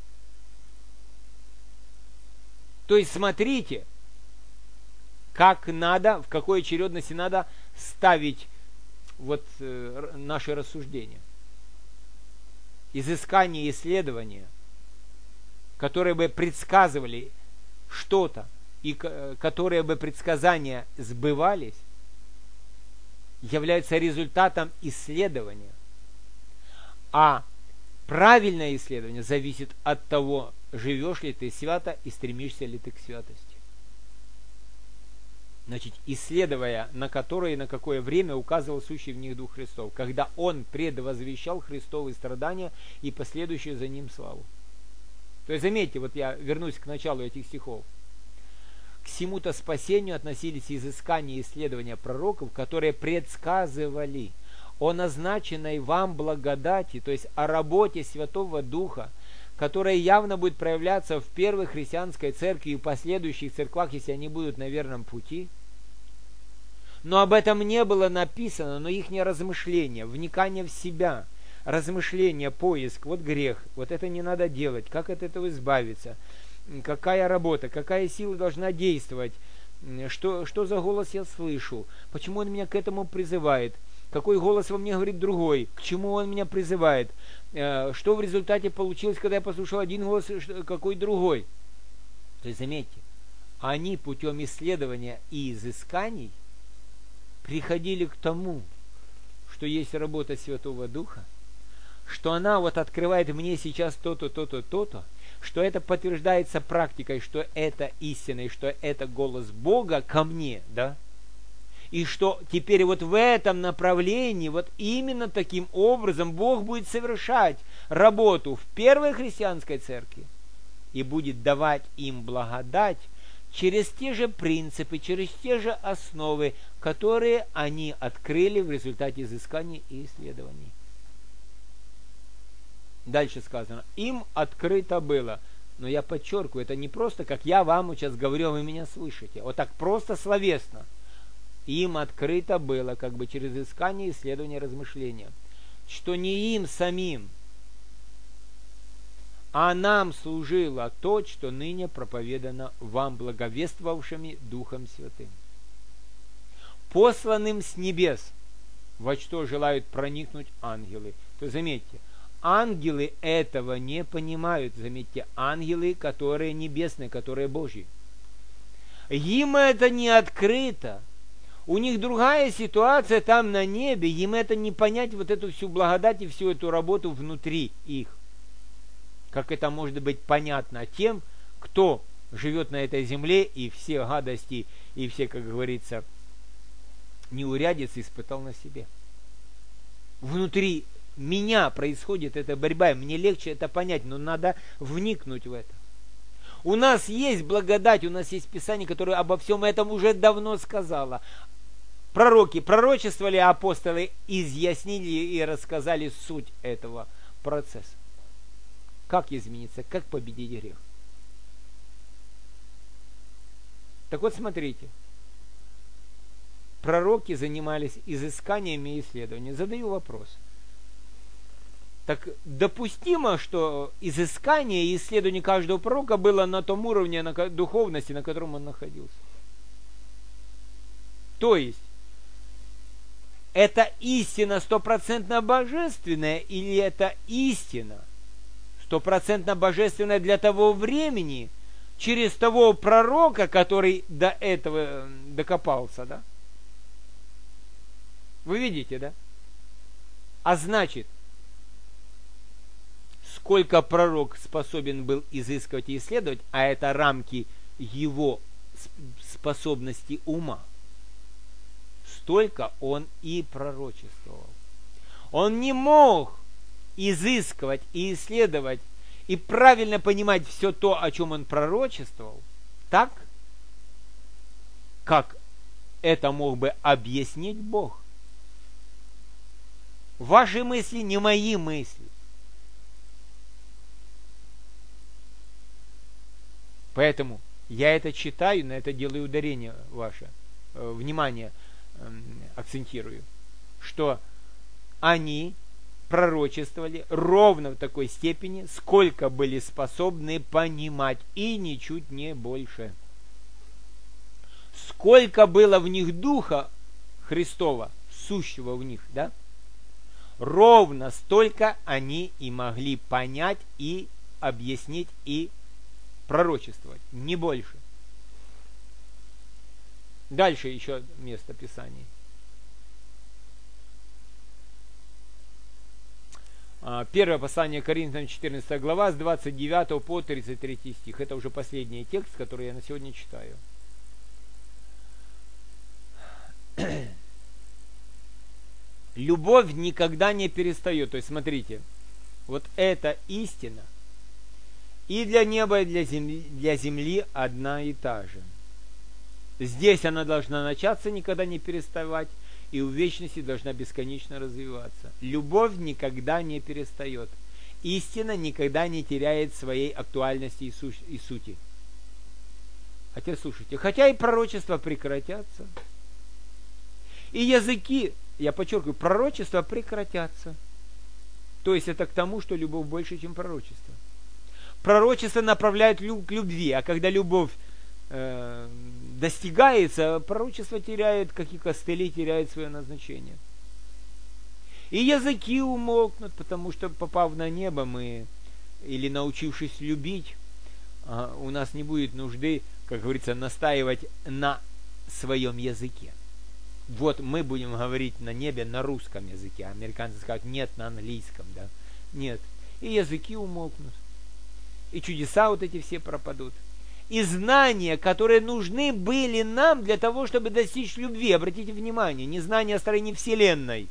То есть смотрите, как надо, в какой очередности надо ставить вот э, наши рассуждения. Изыскания и исследования, которые бы предсказывали что-то, и которые бы предсказания сбывались, являются результатом исследования. А правильное исследование зависит от того, живешь ли ты свято и стремишься ли ты к святости. Значит, исследуя, на которое и на какое время указывал сущий в них Дух Христов, когда Он предвозвещал Христовые страдания и последующую за Ним славу. То есть, заметьте, вот я вернусь к началу этих стихов. К всему-то спасению относились изыскания и исследования пророков, которые предсказывали о назначенной вам благодати, то есть о работе Святого Духа, которая явно будет проявляться в первой христианской церкви и в последующих церквах, если они будут на верном пути. Но об этом не было написано, но их размышление, вникание в себя, размышление, поиск, вот грех, вот это не надо делать, как от этого избавиться, какая работа, какая сила должна действовать, что, что за голос я слышу, почему он меня к этому призывает, какой голос во мне говорит другой, к чему он меня призывает, что в результате получилось, когда я послушал один голос, какой другой. То есть, заметьте, они путем исследования и изысканий приходили к тому, что есть работа Святого Духа, что она вот открывает мне сейчас то-то, то-то, то-то, что это подтверждается практикой, что это истина, и что это голос Бога ко мне, да? И что теперь вот в этом направлении, вот именно таким образом Бог будет совершать работу в первой христианской церкви и будет давать им благодать через те же принципы, через те же основы, которые они открыли в результате изысканий и исследований. Дальше сказано, им открыто было. Но я подчеркиваю, это не просто, как я вам сейчас говорю, вы меня слышите. Вот так просто словесно. Им открыто было, как бы через искание, исследование, размышления, что не им самим, а нам служило то, что ныне проповедано вам, благовествовавшими Духом Святым, посланным с небес, во что желают проникнуть ангелы. То заметьте, ангелы этого не понимают. Заметьте, ангелы, которые небесные, которые Божьи. Им это не открыто. У них другая ситуация там на небе, им это не понять, вот эту всю благодать и всю эту работу внутри их. Как это может быть понятно тем, кто живет на этой земле и все гадости, и все, как говорится, неурядицы испытал на себе. Внутри меня происходит эта борьба, и мне легче это понять, но надо вникнуть в это. У нас есть благодать, у нас есть Писание, которое обо всем этом уже давно сказало. Пророки пророчествовали, а апостолы изъяснили и рассказали суть этого процесса. Как измениться, как победить грех. Так вот, смотрите. пророки занимались изысканиями и исследованиями. Задаю вопрос. Так допустимо, что изыскание и исследование каждого пророка было на том уровне на духовности, на котором он находился? То есть, это истина стопроцентно божественная или это истина стопроцентно божественная для того времени, через того пророка, который до этого докопался, да? Вы видите, да? А значит, сколько пророк способен был изыскивать и исследовать, а это рамки его способности ума, столько он и пророчествовал. Он не мог изыскивать и исследовать и правильно понимать все то, о чем он пророчествовал, так, как это мог бы объяснить Бог. Ваши мысли не мои мысли. Поэтому я это читаю, на это делаю ударение ваше, э, внимание э, акцентирую, что они пророчествовали ровно в такой степени, сколько были способны понимать, и ничуть не больше. Сколько было в них Духа Христова, сущего в них, да? Ровно столько они и могли понять, и объяснить, и пророчествовать, не больше. Дальше еще место Писания. Первое послание Коринфянам, четырнадцатая глава, с двадцать девятого по тридцать третий стих. Это уже последний текст, который я на сегодня читаю. Любовь никогда не перестает. То есть, смотрите, вот эта истина и для неба, и для земли, для земли одна и та же. Здесь она должна начаться, никогда не переставать, и в вечности должна бесконечно развиваться. Любовь никогда не перестает. Истина никогда не теряет своей актуальности и, су- и сути. А теперь слушайте, хотя и пророчества прекратятся, и языки, я подчеркиваю, пророчества прекратятся. То есть это к тому, что любовь больше, чем пророчество. Пророчество направляет к любви, а когда любовь э, достигается, пророчество теряет, как и костыли, теряет свое назначение. И языки умолкнут, потому что, попав на небо, мы, или научившись любить, э, у нас не будет нужды, как говорится, настаивать на своем языке. Вот мы будем говорить на небе на русском языке, а американцы скажут, нет, на английском, да? Нет. И языки умолкнут. И чудеса вот эти все пропадут. И знания, которые нужны были нам для того, чтобы достичь любви. Обратите внимание, не знания о строении Вселенной,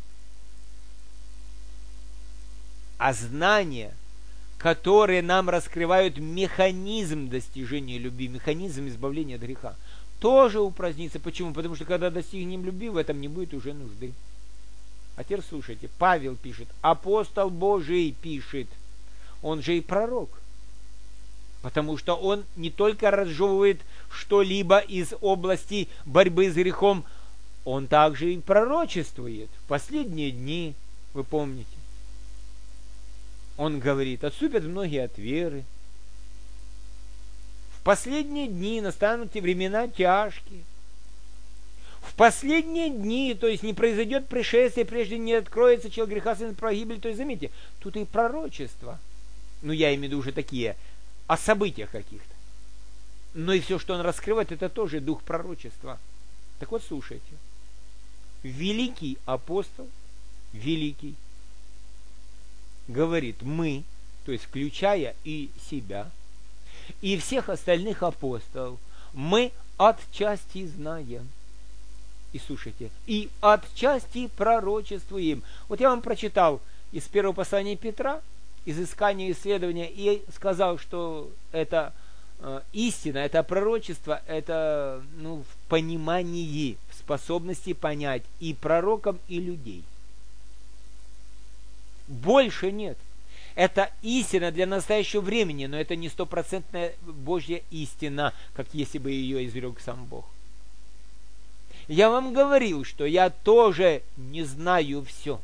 а знания, которые нам раскрывают механизм достижения любви, механизм избавления от греха, тоже упразднится. Почему? Потому что когда достигнем любви, в этом не будет уже нужды. А теперь слушайте, Павел пишет, апостол Божий пишет, он же и пророк. Потому что он не только разжевывает что-либо из области борьбы с грехом, он также и пророчествует. В последние дни, вы помните, он говорит, отступят многие от веры. В последние дни настанут и времена тяжкие. В последние дни, то есть не произойдет пришествие, прежде не откроется человек греха, сын погибель. То есть, заметьте, тут и пророчество. Ну, я имею в виду уже такие, о событиях каких-то. Но и все, что он раскрывает, это тоже дух пророчества. Так вот, слушайте. Великий апостол, великий, говорит, мы, то есть включая и себя, и всех остальных апостолов, мы отчасти знаем. И слушайте, и отчасти пророчествуем. Вот я вам прочитал из первого послания Петра, изыскание, исследование, и сказал, что это э, истина, это пророчество, это ну, в понимании, в способности понять и пророкам, и людей. Больше нет. Это истина для настоящего времени, но это не стопроцентная Божья истина, как если бы ее изрек сам Бог. Я вам говорил, что я тоже не знаю все.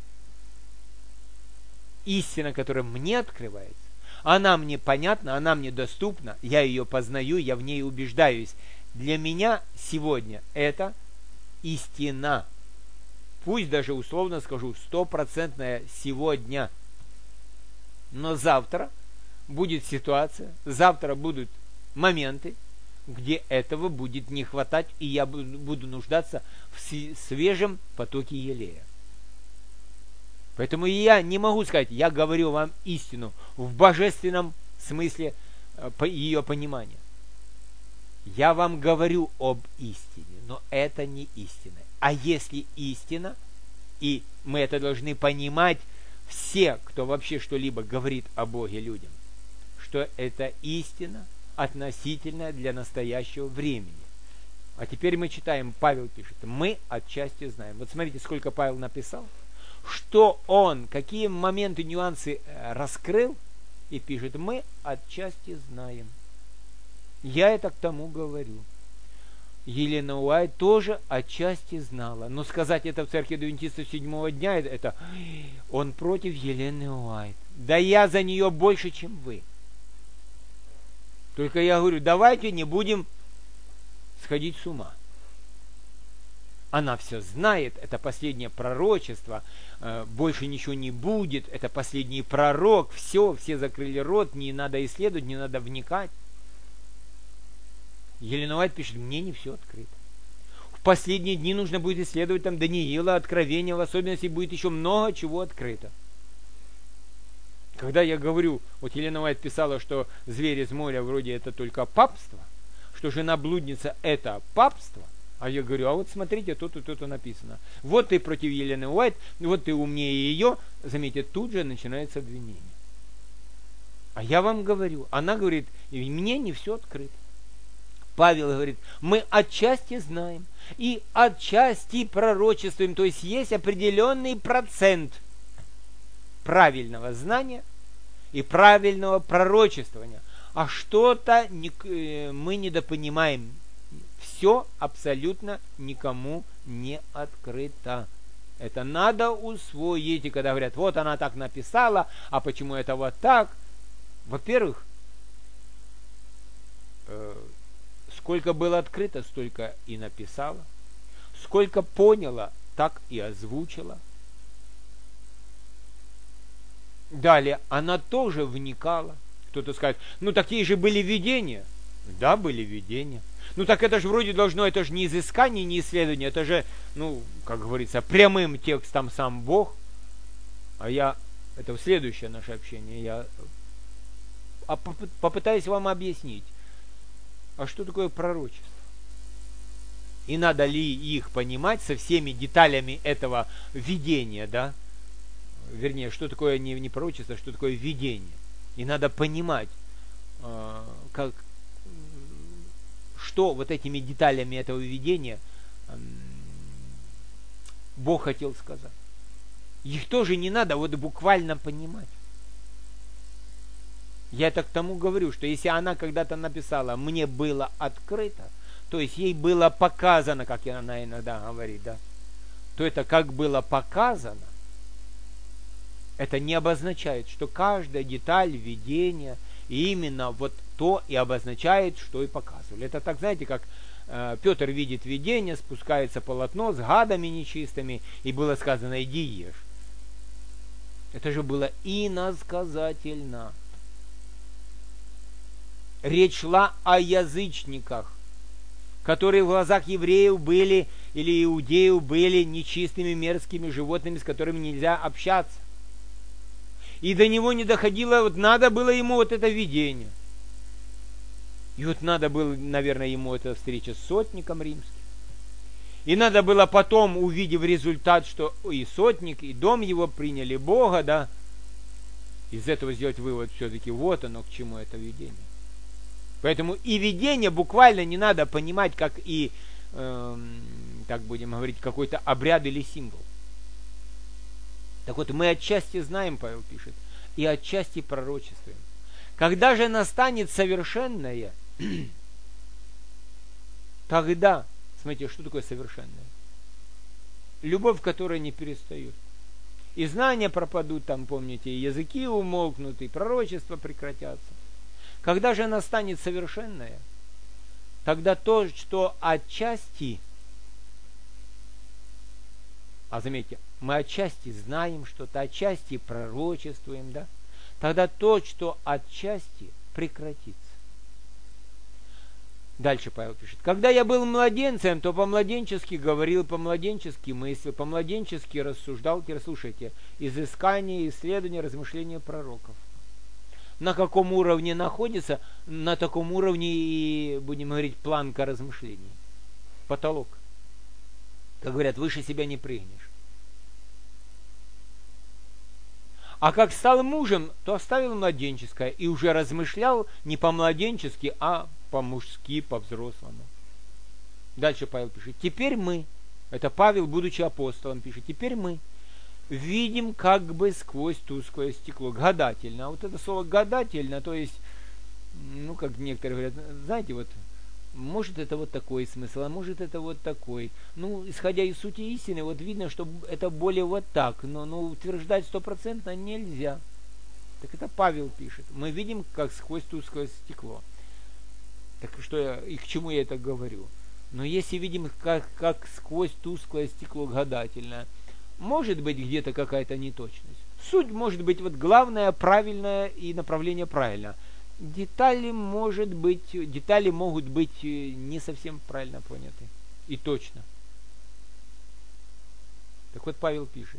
Истина, которая мне открывается, она мне понятна, она мне доступна, я ее познаю, я в ней убеждаюсь. Для меня сегодня это истина. Пусть даже условно скажу, стопроцентная сегодня. Но завтра будет ситуация, завтра будут моменты, где этого будет не хватать, и я буду нуждаться в свежем потоке елея. Поэтому я не могу сказать, я говорю вам истину в божественном смысле ее понимания. Я вам говорю об истине, но это не истина. А если истина, и мы это должны понимать, все, кто вообще что-либо говорит о Боге людям, что это истина относительная для настоящего времени. А теперь мы читаем, Павел пишет, мы отчасти знаем. Вот смотрите, сколько Павел написал, что он, какие моменты, нюансы раскрыл, и пишет, мы отчасти знаем. Я это к тому говорю. Елена Уайт тоже отчасти знала. Но сказать это в церкви адвентистов седьмого дня, это он против Елены Уайт. Да я за нее больше, чем вы. Только я говорю, давайте не будем сходить с ума. Она все знает, это последнее пророчество, больше ничего не будет, это последний пророк, все, все закрыли рот, не надо исследовать, не надо вникать. Елена Уайт пишет, мне не все открыто. В последние дни нужно будет исследовать там Даниила, Откровения, в особенности будет еще много чего открыто. Когда я говорю, вот Елена Уайт писала, что зверь из моря вроде это только папство, что жена-блудница это папство, а я говорю, а вот смотрите, тут и тут написано. Вот ты против Елены Уайт, вот ты умнее ее, заметьте, тут же начинается обвинение. А я вам говорю, она говорит, мне не все открыто. Павел говорит, мы отчасти знаем и отчасти пророчествуем, то есть есть определенный процент правильного знания и правильного пророчествования, а что-то мы недопонимаем. Все абсолютно никому не открыто. Это надо усвоить. И когда говорят, вот она так написала, а почему это вот так? Во-первых, э, сколько было открыто, столько и написала. Сколько поняла, так и озвучила. Далее, она тоже вникала. Кто-то скажет, ну такие же были видения. Да, были видения. Ну так это же вроде должно, это же не изыскание, не исследование, это же, ну, как говорится, прямым текстом сам Бог. А я, это следующее наше общение, я попытаюсь вам объяснить, а что такое пророчество? И надо ли их понимать со всеми деталями этого видения, да? Вернее, что такое не, не пророчество, что такое видение. И надо понимать, э, как, что вот этими деталями этого видения э, Бог хотел сказать. Их тоже не надо вот буквально понимать. Я это к тому говорю, что если она когда-то написала «мне было открыто», то есть ей было показано, как она иногда говорит, да, то это как было показано, это не обозначает, что каждая деталь видения именно вот то и обозначает, что и показывали. Это так, знаете, как э, Петр видит видение, спускается полотно с гадами нечистыми, и было сказано «иди ешь». Это же было иносказательно. Речь шла о язычниках, которые в глазах евреев были, или иудеев были нечистыми мерзкими животными, с которыми нельзя общаться. И до него не доходило, вот надо было ему вот это видение. И вот надо было, наверное, ему эта встреча с сотником римским. И надо было потом, увидев результат, что и сотник, и дом его приняли Бога, да, из этого сделать вывод все-таки, вот оно к чему это видение. Поэтому и видение буквально не надо понимать, как и, э, так будем говорить, какой-то обряд или символ. Так вот, мы отчасти знаем, Павел пишет, и отчасти пророчествуем. Когда же настанет совершенное, тогда, смотрите, что такое совершенное? любовь, которая не перестает. И знания пропадут, там, помните, и языки умолкнут, и пророчества прекратятся. Когда же она станет совершенная, тогда то, что отчасти, а заметьте, мы отчасти знаем что-то, отчасти пророчествуем, да, тогда то, что отчасти, прекратится. Дальше Павел пишет. Когда я был младенцем, то по-младенчески говорил, по-младенчески мыслил, по-младенчески рассуждал. Теперь слушайте. Изыскание, исследование, размышления пророков. На каком уровне находится, на таком уровне и, будем говорить, планка размышлений. Потолок. Как говорят, выше себя не прыгнешь. А как стал мужем, то оставил младенческое и уже размышлял не по-младенчески, а по-мужски, по-взрослому. Дальше Павел пишет. Теперь мы, это Павел, будучи апостолом, пишет, теперь мы видим как бы сквозь тусклое стекло. Гадательно. А вот это слово гадательно, то есть, ну, как некоторые говорят, знаете, вот, может это вот такой смысл, а может это вот такой. Ну, исходя из сути истины, вот видно, что это более вот так, но, но утверждать стопроцентно нельзя. Так это Павел пишет. Мы видим, как сквозь тусклое стекло. Так что я, и к чему я это говорю? Но если видим, как, как сквозь тусклое стекло гадательное, может быть где-то какая-то неточность. Суть может быть вот главное правильное и направление правильно. Детали, может быть, детали могут быть не совсем правильно поняты. И точно. Так вот Павел пишет.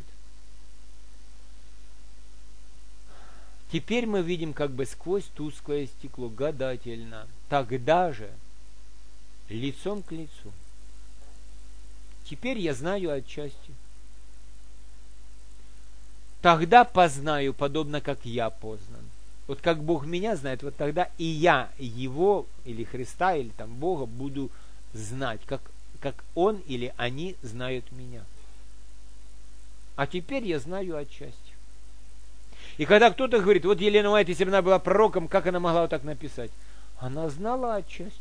Теперь мы видим как бы сквозь тусклое стекло гадательно. Тогда же лицом к лицу. Теперь я знаю отчасти. Тогда познаю, подобно как я познан. Вот как Бог меня знает, вот тогда и я Его, или Христа, или там Бога буду знать, как, как Он или они знают меня. А теперь я знаю отчасти. И когда кто-то говорит, вот Елена Уайт, если бы она была пророком, как она могла вот так написать? Она знала отчасти.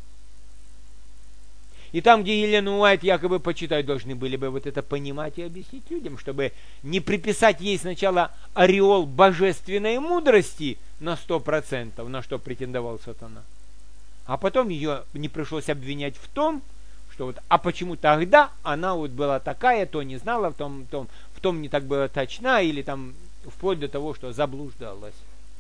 И там, где Елену Уайт якобы почитать должны были бы вот это понимать и объяснить людям, чтобы не приписать ей сначала ореол божественной мудрости на сто процентов, на что претендовал сатана. А потом ее не пришлось обвинять в том, что вот, а почему тогда она вот была такая, то не знала, в том, в том, в том не так была точна, или там вплоть до того, что заблуждалась.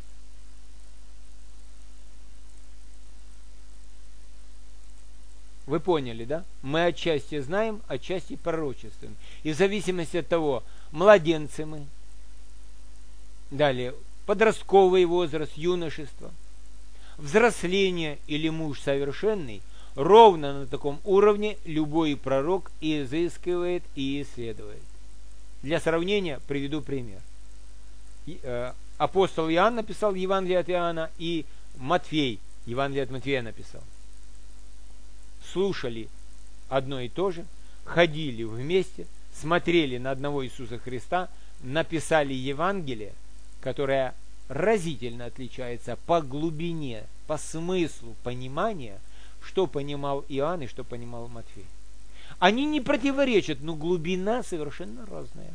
Вы поняли, да? Мы отчасти знаем, отчасти пророчествуем. И в зависимости от того, младенцы мы, далее, подростковый возраст, юношество, взросление или муж совершенный, ровно на таком уровне любой пророк и изыскивает и исследует. Для сравнения приведу пример. Апостол Иоанн написал Евангелие от Иоанна, и Матфей Евангелие от Матфея написал. Слушали одно и то же, ходили вместе, смотрели на одного Иисуса Христа, написали Евангелие, которое разительно отличается по глубине, по смыслу понимания, что понимал Иоанн и что понимал Матфей. Они не противоречат, но глубина совершенно разная.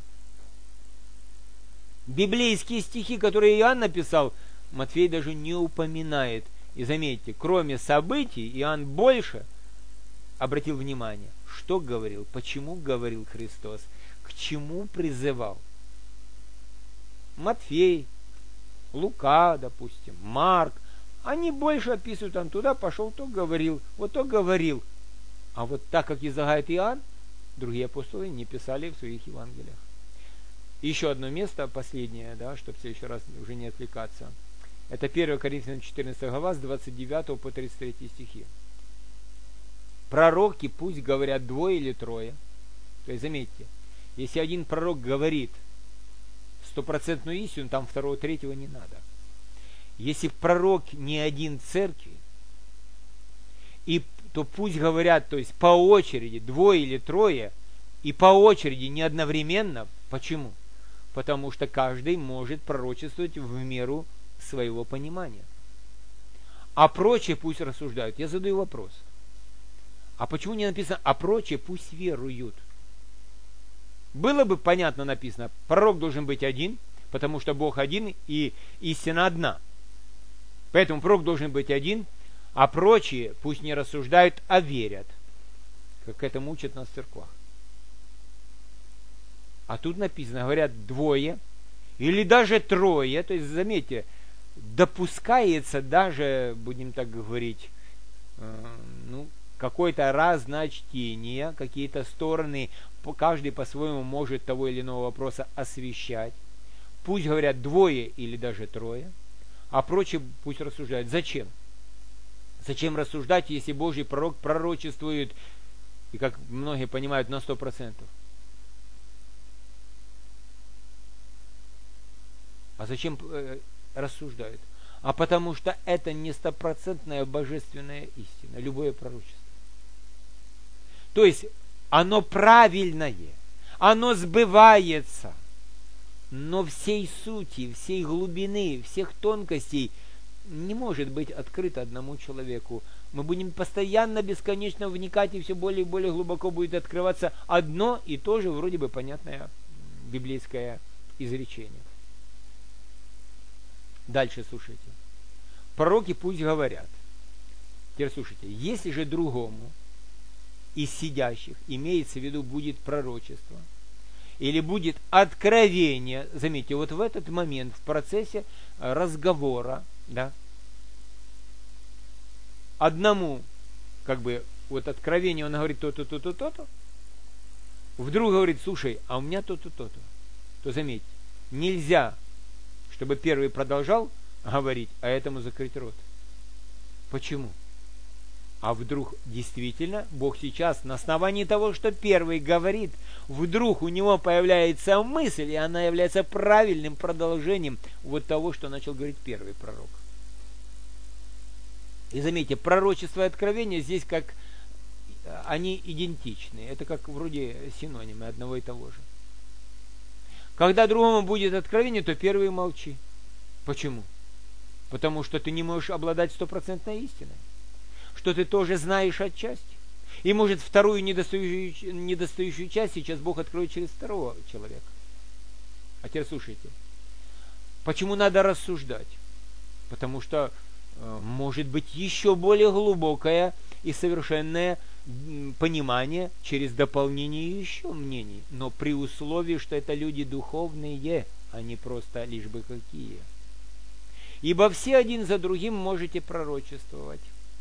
Библейские стихи, которые Иоанн написал, Матфей даже не упоминает. И заметьте, кроме событий, Иоанн больше обратил внимание, что говорил, почему говорил Христос, к чему призывал. Матфей, Лука, допустим, Марк, они больше описывают, он туда пошел, то говорил, вот то говорил. А вот так, как излагает Иоанн, другие апостолы не писали в своих Евангелиях. Еще одно место, последнее, да, чтобы в следующий раз уже не отвлекаться. Это первое Коринфянам четырнадцатая глава с двадцать девятого по тридцать третий стихи. Пророки пусть говорят двое или трое. То есть, заметьте, если один пророк говорит стопроцентную истину, там второго, третьего не надо. Если пророк не один в церкви, и, то пусть говорят, то есть по очереди, двое или трое, и по очереди не одновременно. Почему? Потому что каждый может пророчествовать в меру своего понимания. А прочие пусть рассуждают. Я задаю вопрос. А почему не написано, а прочие пусть веруют? Было бы понятно написано, пророк должен быть один, потому что Бог один и истина одна. Поэтому пророк должен быть один, а прочие пусть не рассуждают, а верят, как этому учат нас в церквах. А тут написано, говорят, двое или даже трое, то есть, заметьте, допускается даже, будем так говорить, э, ну, какое-то разночтение, какие-то стороны, каждый по-своему может того или иного вопроса освещать. Пусть говорят двое или даже трое, а прочие пусть рассуждают. Зачем? Зачем рассуждать, если Божий пророк пророчествует, и как многие понимают, на сто процентов? А зачем э, рассуждают? А потому что это не стопроцентная божественная истина, любое пророчество. То есть оно правильное, оно сбывается, но всей сути, всей глубины, всех тонкостей не может быть открыто одному человеку. Мы будем постоянно, бесконечно вникать, и все более и более глубоко будет открываться одно и то же вроде бы понятное библейское изречение. Дальше слушайте. Пророки пусть говорят. Теперь слушайте. Если же другому из сидящих, имеется в виду, будет пророчество, или будет откровение, заметьте, вот в этот момент, в процессе разговора, да, одному, как бы, вот откровение, он говорит то-то, то-то, то-то, вдруг говорит, слушай, а у меня то-то, то-то, то заметьте, нельзя, чтобы первый продолжал говорить, а этому закрыть рот. Почему? А вдруг действительно Бог сейчас на основании того, что первый говорит, вдруг у него появляется мысль, и она является правильным продолжением вот того, что начал говорить первый пророк. И заметьте, пророчество и откровение здесь как они идентичны. Это как вроде синонимы одного и того же. Когда другому будет откровение, то первый молчи. Почему? Потому что ты не можешь обладать стопроцентной истиной. Что ты тоже знаешь отчасти. И может вторую недостающую, недостающую часть сейчас Бог откроет через второго человека. А теперь слушайте. Почему надо рассуждать? Потому что э, может быть еще более глубокое и совершенное понимание через дополнение еще мнений. Но при условии, что это люди духовные, а не просто лишь бы какие. Ибо все один за другим можете пророчествовать.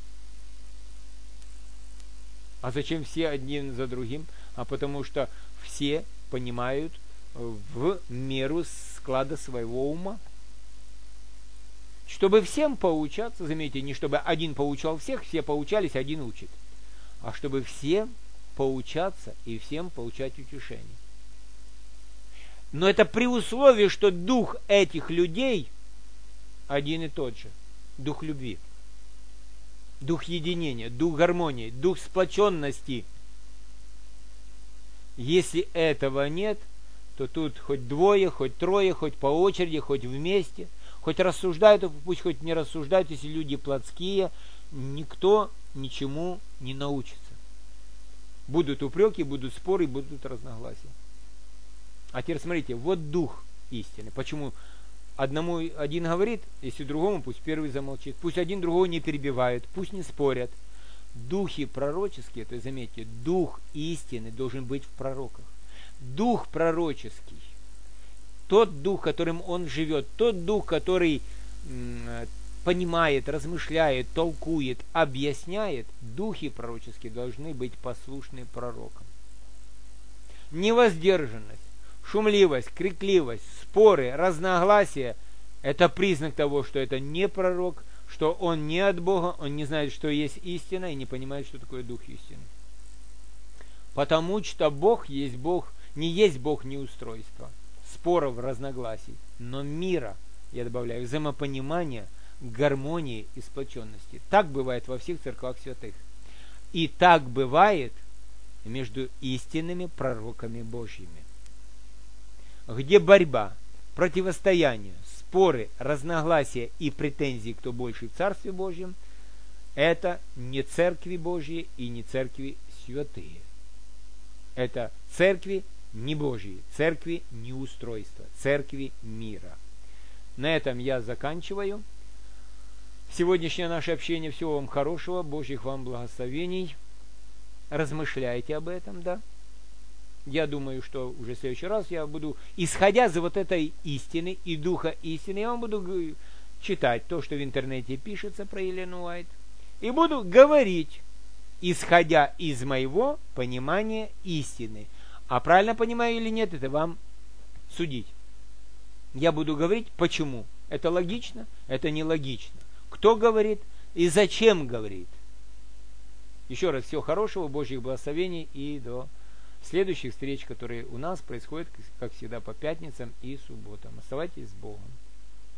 А зачем все один за другим? А потому что все понимают в меру склада своего ума. Чтобы всем поучаться, заметьте, не чтобы один поучал всех, все поучались, один учит. А чтобы все поучаться и всем получать утешение. Но это при условии, что дух этих людей один и тот же. Дух любви. Дух единения, дух гармонии, дух сплоченности. Если этого нет, то тут хоть двое, хоть трое, хоть по очереди, хоть вместе, хоть рассуждают, пусть хоть не рассуждают, если люди плотские, никто ничему не научится. Будут упреки, будут споры, будут разногласия. А теперь смотрите, вот дух истины. Почему одному один говорит, если другому, пусть первый замолчит. Пусть один другого не перебивает, пусть не спорят. Духи пророческие, то есть заметьте, дух истины должен быть в пророках. Дух пророческий, тот дух, которым он живет, тот дух, который м, понимает, размышляет, толкует, объясняет, духи пророческие должны быть послушны пророкам. Невоздержанность, шумливость, крикливость, споры, разногласия – это признак того, что это не пророк, что он не от Бога, он не знает, что есть истина и не понимает, что такое дух истины. Потому что Бог есть Бог, не есть Бог неустройства, споров, разногласий, но мира, я добавляю, взаимопонимания, гармонии и сплоченности. Так бывает во всех церквах святых. И так бывает между истинными пророками Божьими. Где борьба, противостояние, споры, разногласия и претензии, кто больше в Царстве Божьем, это не церкви Божьи и не церкви святые. Это церкви не Божьей, церкви не устройства, церкви мира. На этом я заканчиваю. Сегодняшнее наше общение. Всего вам хорошего, Божьих вам благословений. Размышляйте об этом, да. Я думаю, что уже в следующий раз я буду, исходя из вот этой истины и духа истины, я вам буду читать то, что в интернете пишется про Елену Уайт, и буду говорить, исходя из моего понимания истины. А правильно понимаю или нет, это вам судить. Я буду говорить, почему. Это логично, это нелогично. Кто говорит и зачем говорит. Еще раз, всего хорошего, Божьих благословений и до следующих встреч, которые у нас происходят, как всегда, по пятницам и субботам. Оставайтесь с Богом.